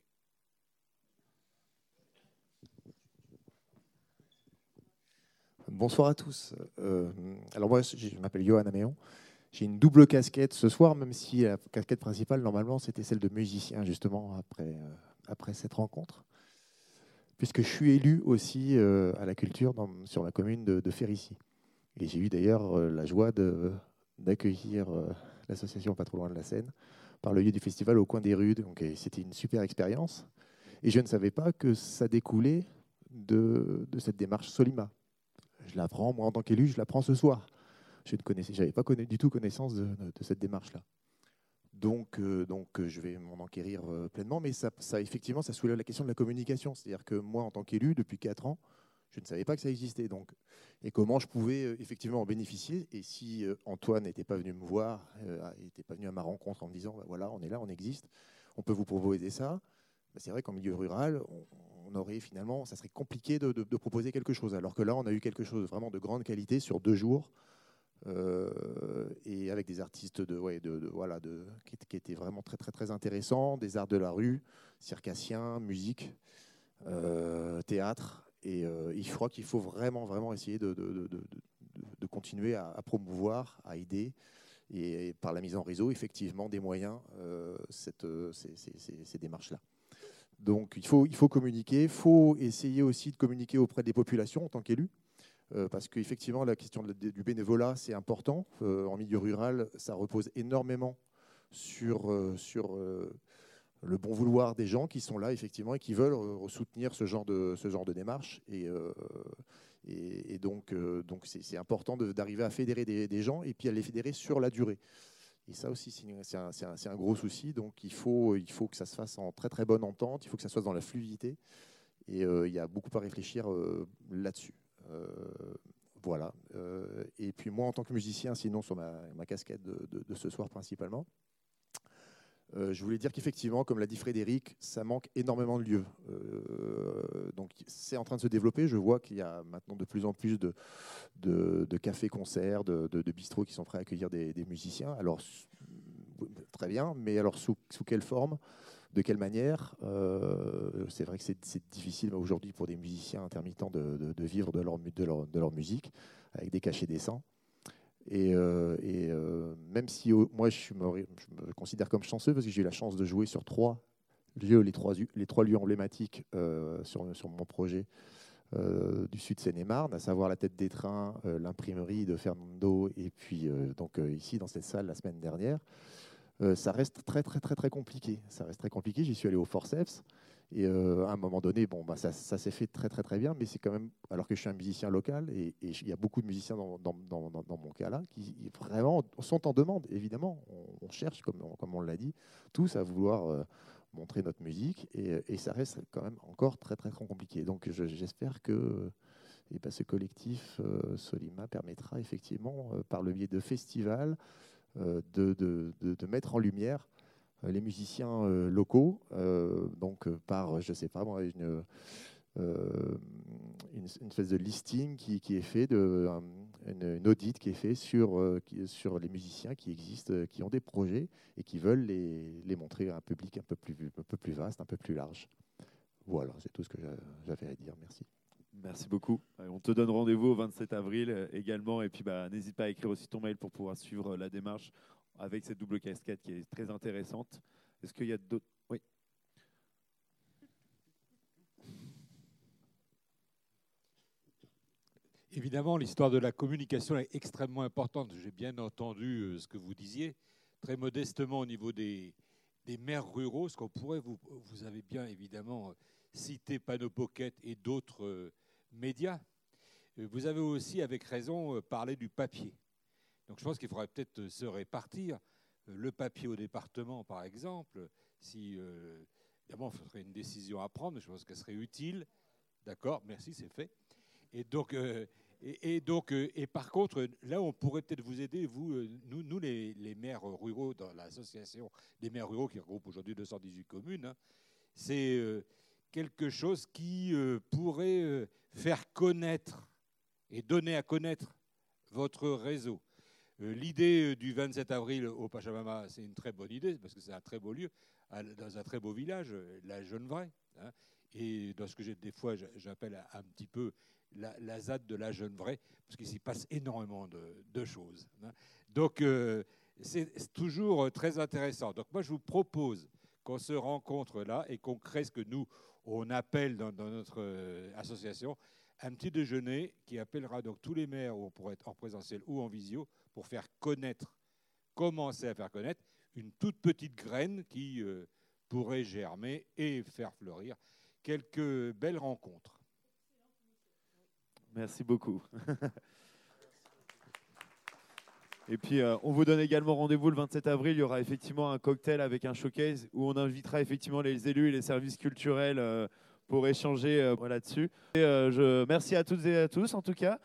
Bonsoir à tous. Euh, alors moi, je m'appelle Johan Améon. J'ai une double casquette ce soir, même si la casquette principale, normalement, c'était celle de musicien, justement, après, euh, après cette rencontre. Puisque je suis élu aussi euh, à la culture dans, sur la commune de, de Férissi. Et j'ai eu d'ailleurs euh, la joie de, d'accueillir euh, l'association Pas trop loin de la Seine par le lieu du festival au coin des rues. Donc c'était une super expérience. Et je ne savais pas que ça découlait de, de cette démarche Solima. Je l'apprends, moi en tant qu'élu, je l'apprends ce soir. Je ne connaissais, j'avais pas connu, du tout connaissance de, de, de cette démarche-là. Donc, euh, donc je vais m'en enquérir euh, pleinement, mais ça, ça, effectivement, ça soulève la question de la communication. C'est-à-dire que moi, en tant qu'élu, depuis quatre ans, je ne savais pas que ça existait. Donc, et comment je pouvais euh, effectivement en bénéficier. Et si euh, Antoine n'était pas venu me voir, n'était euh, pas venu à ma rencontre en me disant, bah, voilà, on est là, on existe, on peut vous proposer ça, bah, c'est vrai qu'en milieu rural, on, on aurait finalement, ça serait compliqué de, de, de proposer quelque chose. Alors que là, on a eu quelque chose vraiment de grande qualité sur deux jours. Euh, et avec des artistes de, ouais, de, de, voilà, de, qui, qui étaient vraiment très, très, très intéressants, des arts de la rue, circassiens, musique, euh, théâtre. Et euh, je crois qu'il faut vraiment, vraiment essayer de, de, de, de, de continuer à, à promouvoir, à aider, et, et par la mise en réseau, effectivement, des moyens, euh, cette, ces, ces, ces, ces démarches-là. Donc il faut, il faut communiquer, il faut essayer aussi de communiquer auprès des populations en tant qu'élu. Euh, parce qu'effectivement, la question de, du bénévolat, c'est important. Euh, en milieu rural, ça repose énormément sur, euh, sur euh, le bon vouloir des gens qui sont là, effectivement, et qui veulent euh, soutenir ce genre de, ce genre de démarche. Et, euh, et, et donc, euh, donc c'est, c'est important de, d'arriver à fédérer des, des gens et puis à les fédérer sur la durée. Et ça aussi, c'est un, c'est un, c'est un gros souci. Donc, il faut, il faut que ça se fasse en très, très bonne entente. Il faut que ça se fasse dans la fluidité. Et euh, il y a beaucoup à réfléchir euh, là-dessus. Euh, voilà. Euh, et puis moi, en tant que musicien, sinon sur ma, ma casquette de, de, de ce soir principalement, euh, je voulais dire qu'effectivement, comme l'a dit Frédéric, ça manque énormément de lieux. Euh, donc c'est en train de se développer. Je vois qu'il y a maintenant de plus en plus de, de, de cafés-concerts, de, de, de bistrots qui sont prêts à accueillir des, des musiciens. Alors, très bien, mais alors sous, sous quelle forme ? De quelle manière? euh, C'est vrai que c'est, c'est difficile aujourd'hui pour des musiciens intermittents de, de, de vivre de leur, de, leur, de leur musique avec des cachets décents. Et, euh, et euh, même si oh, moi je me, je me considère comme chanceux parce que j'ai eu la chance de jouer sur trois lieux, les trois, les trois lieux emblématiques euh, sur, sur mon projet euh, du Sud Seine-et-Marne, à savoir la Tête des Trains, euh, l'imprimerie de Fernando et puis euh, donc euh, ici dans cette salle la semaine dernière. Euh, ça reste très très très très compliqué. Ça reste très compliqué. J'y suis allé au forceps et euh, à un moment donné, bon, bah, ça, ça s'est fait très très très bien, mais c'est quand même, alors que je suis un musicien local et il y a beaucoup de musiciens dans, dans, dans, dans mon cas-là qui vraiment sont en demande. Évidemment, on, on cherche, comme on, comme on l'a dit, tous à vouloir euh, montrer notre musique et, et ça reste quand même encore très très très compliqué. Donc je, j'espère que Et ben, ce collectif euh, Solima permettra effectivement, euh, par le biais de festivals, euh, de, de, de, de mettre en lumière euh, les musiciens euh, locaux, euh, donc euh, par, je ne sais pas moi, une, euh, une, une espèce de listing qui, qui est fait, de, un, une, une audit qui est fait sur, euh, qui, sur les musiciens qui existent, euh, qui ont des projets et qui veulent les, les montrer à un public un peu plus, un peu plus vaste, un peu plus large. Voilà, c'est tout ce que j'avais à dire. Merci. Merci beaucoup. On te donne rendez-vous au vingt-sept avril également. Et puis, bah, n'hésite pas à écrire aussi ton mail pour pouvoir suivre la démarche avec cette double casquette qui est très intéressante. Est-ce qu'il y a d'autres? Oui. Évidemment, l'histoire de la communication est extrêmement importante. J'ai bien entendu ce que vous disiez. Très modestement, au niveau des, des maires ruraux, ce qu'on pourrait, vous, vous avez bien évidemment cité Panneau Pocket et d'autres euh, médias. Vous avez aussi, avec raison, euh, parlé du papier. Donc je pense qu'il faudrait peut-être se répartir euh, le papier au département, par exemple. Si, euh, évidemment, il faudrait une décision à prendre, je pense qu'elle serait utile. D'accord, merci, c'est fait. Et donc, euh, et, et donc, euh, et par contre, là, on pourrait peut-être vous aider, vous, euh, nous, nous les, les maires ruraux, dans l'association des maires ruraux qui regroupe aujourd'hui deux cent dix-huit communes, hein, c'est euh, quelque chose qui euh, pourrait euh, faire connaître et donner à connaître votre réseau. Euh, L'idée du vingt-sept avril au Pachamama, c'est une très bonne idée, parce que c'est un très beau lieu, dans un très beau village, la Genevois. Hein, et dans ce que j'ai des fois, j'appelle un petit peu la, la Z A D de la Genevois, parce qu'il s'y passe énormément de, de choses. Hein. Donc, euh, c'est toujours très intéressant. Donc, moi, je vous propose qu'on se rencontre là et qu'on crée ce que nous, on appelle dans, dans notre euh, association un petit déjeuner qui appellera donc tous les maires, où on pourrait être en présentiel ou en visio, pour faire connaître, commencer à faire connaître une toute petite graine qui euh, pourrait germer et faire fleurir quelques belles rencontres. Merci beaucoup. Et puis, euh, on vous donne également rendez-vous le vingt-sept avril. Il y aura effectivement un cocktail avec un showcase où on invitera effectivement les élus et les services culturels euh, pour échanger euh, là-dessus. Et, euh, je, merci à toutes et à tous, en tout cas.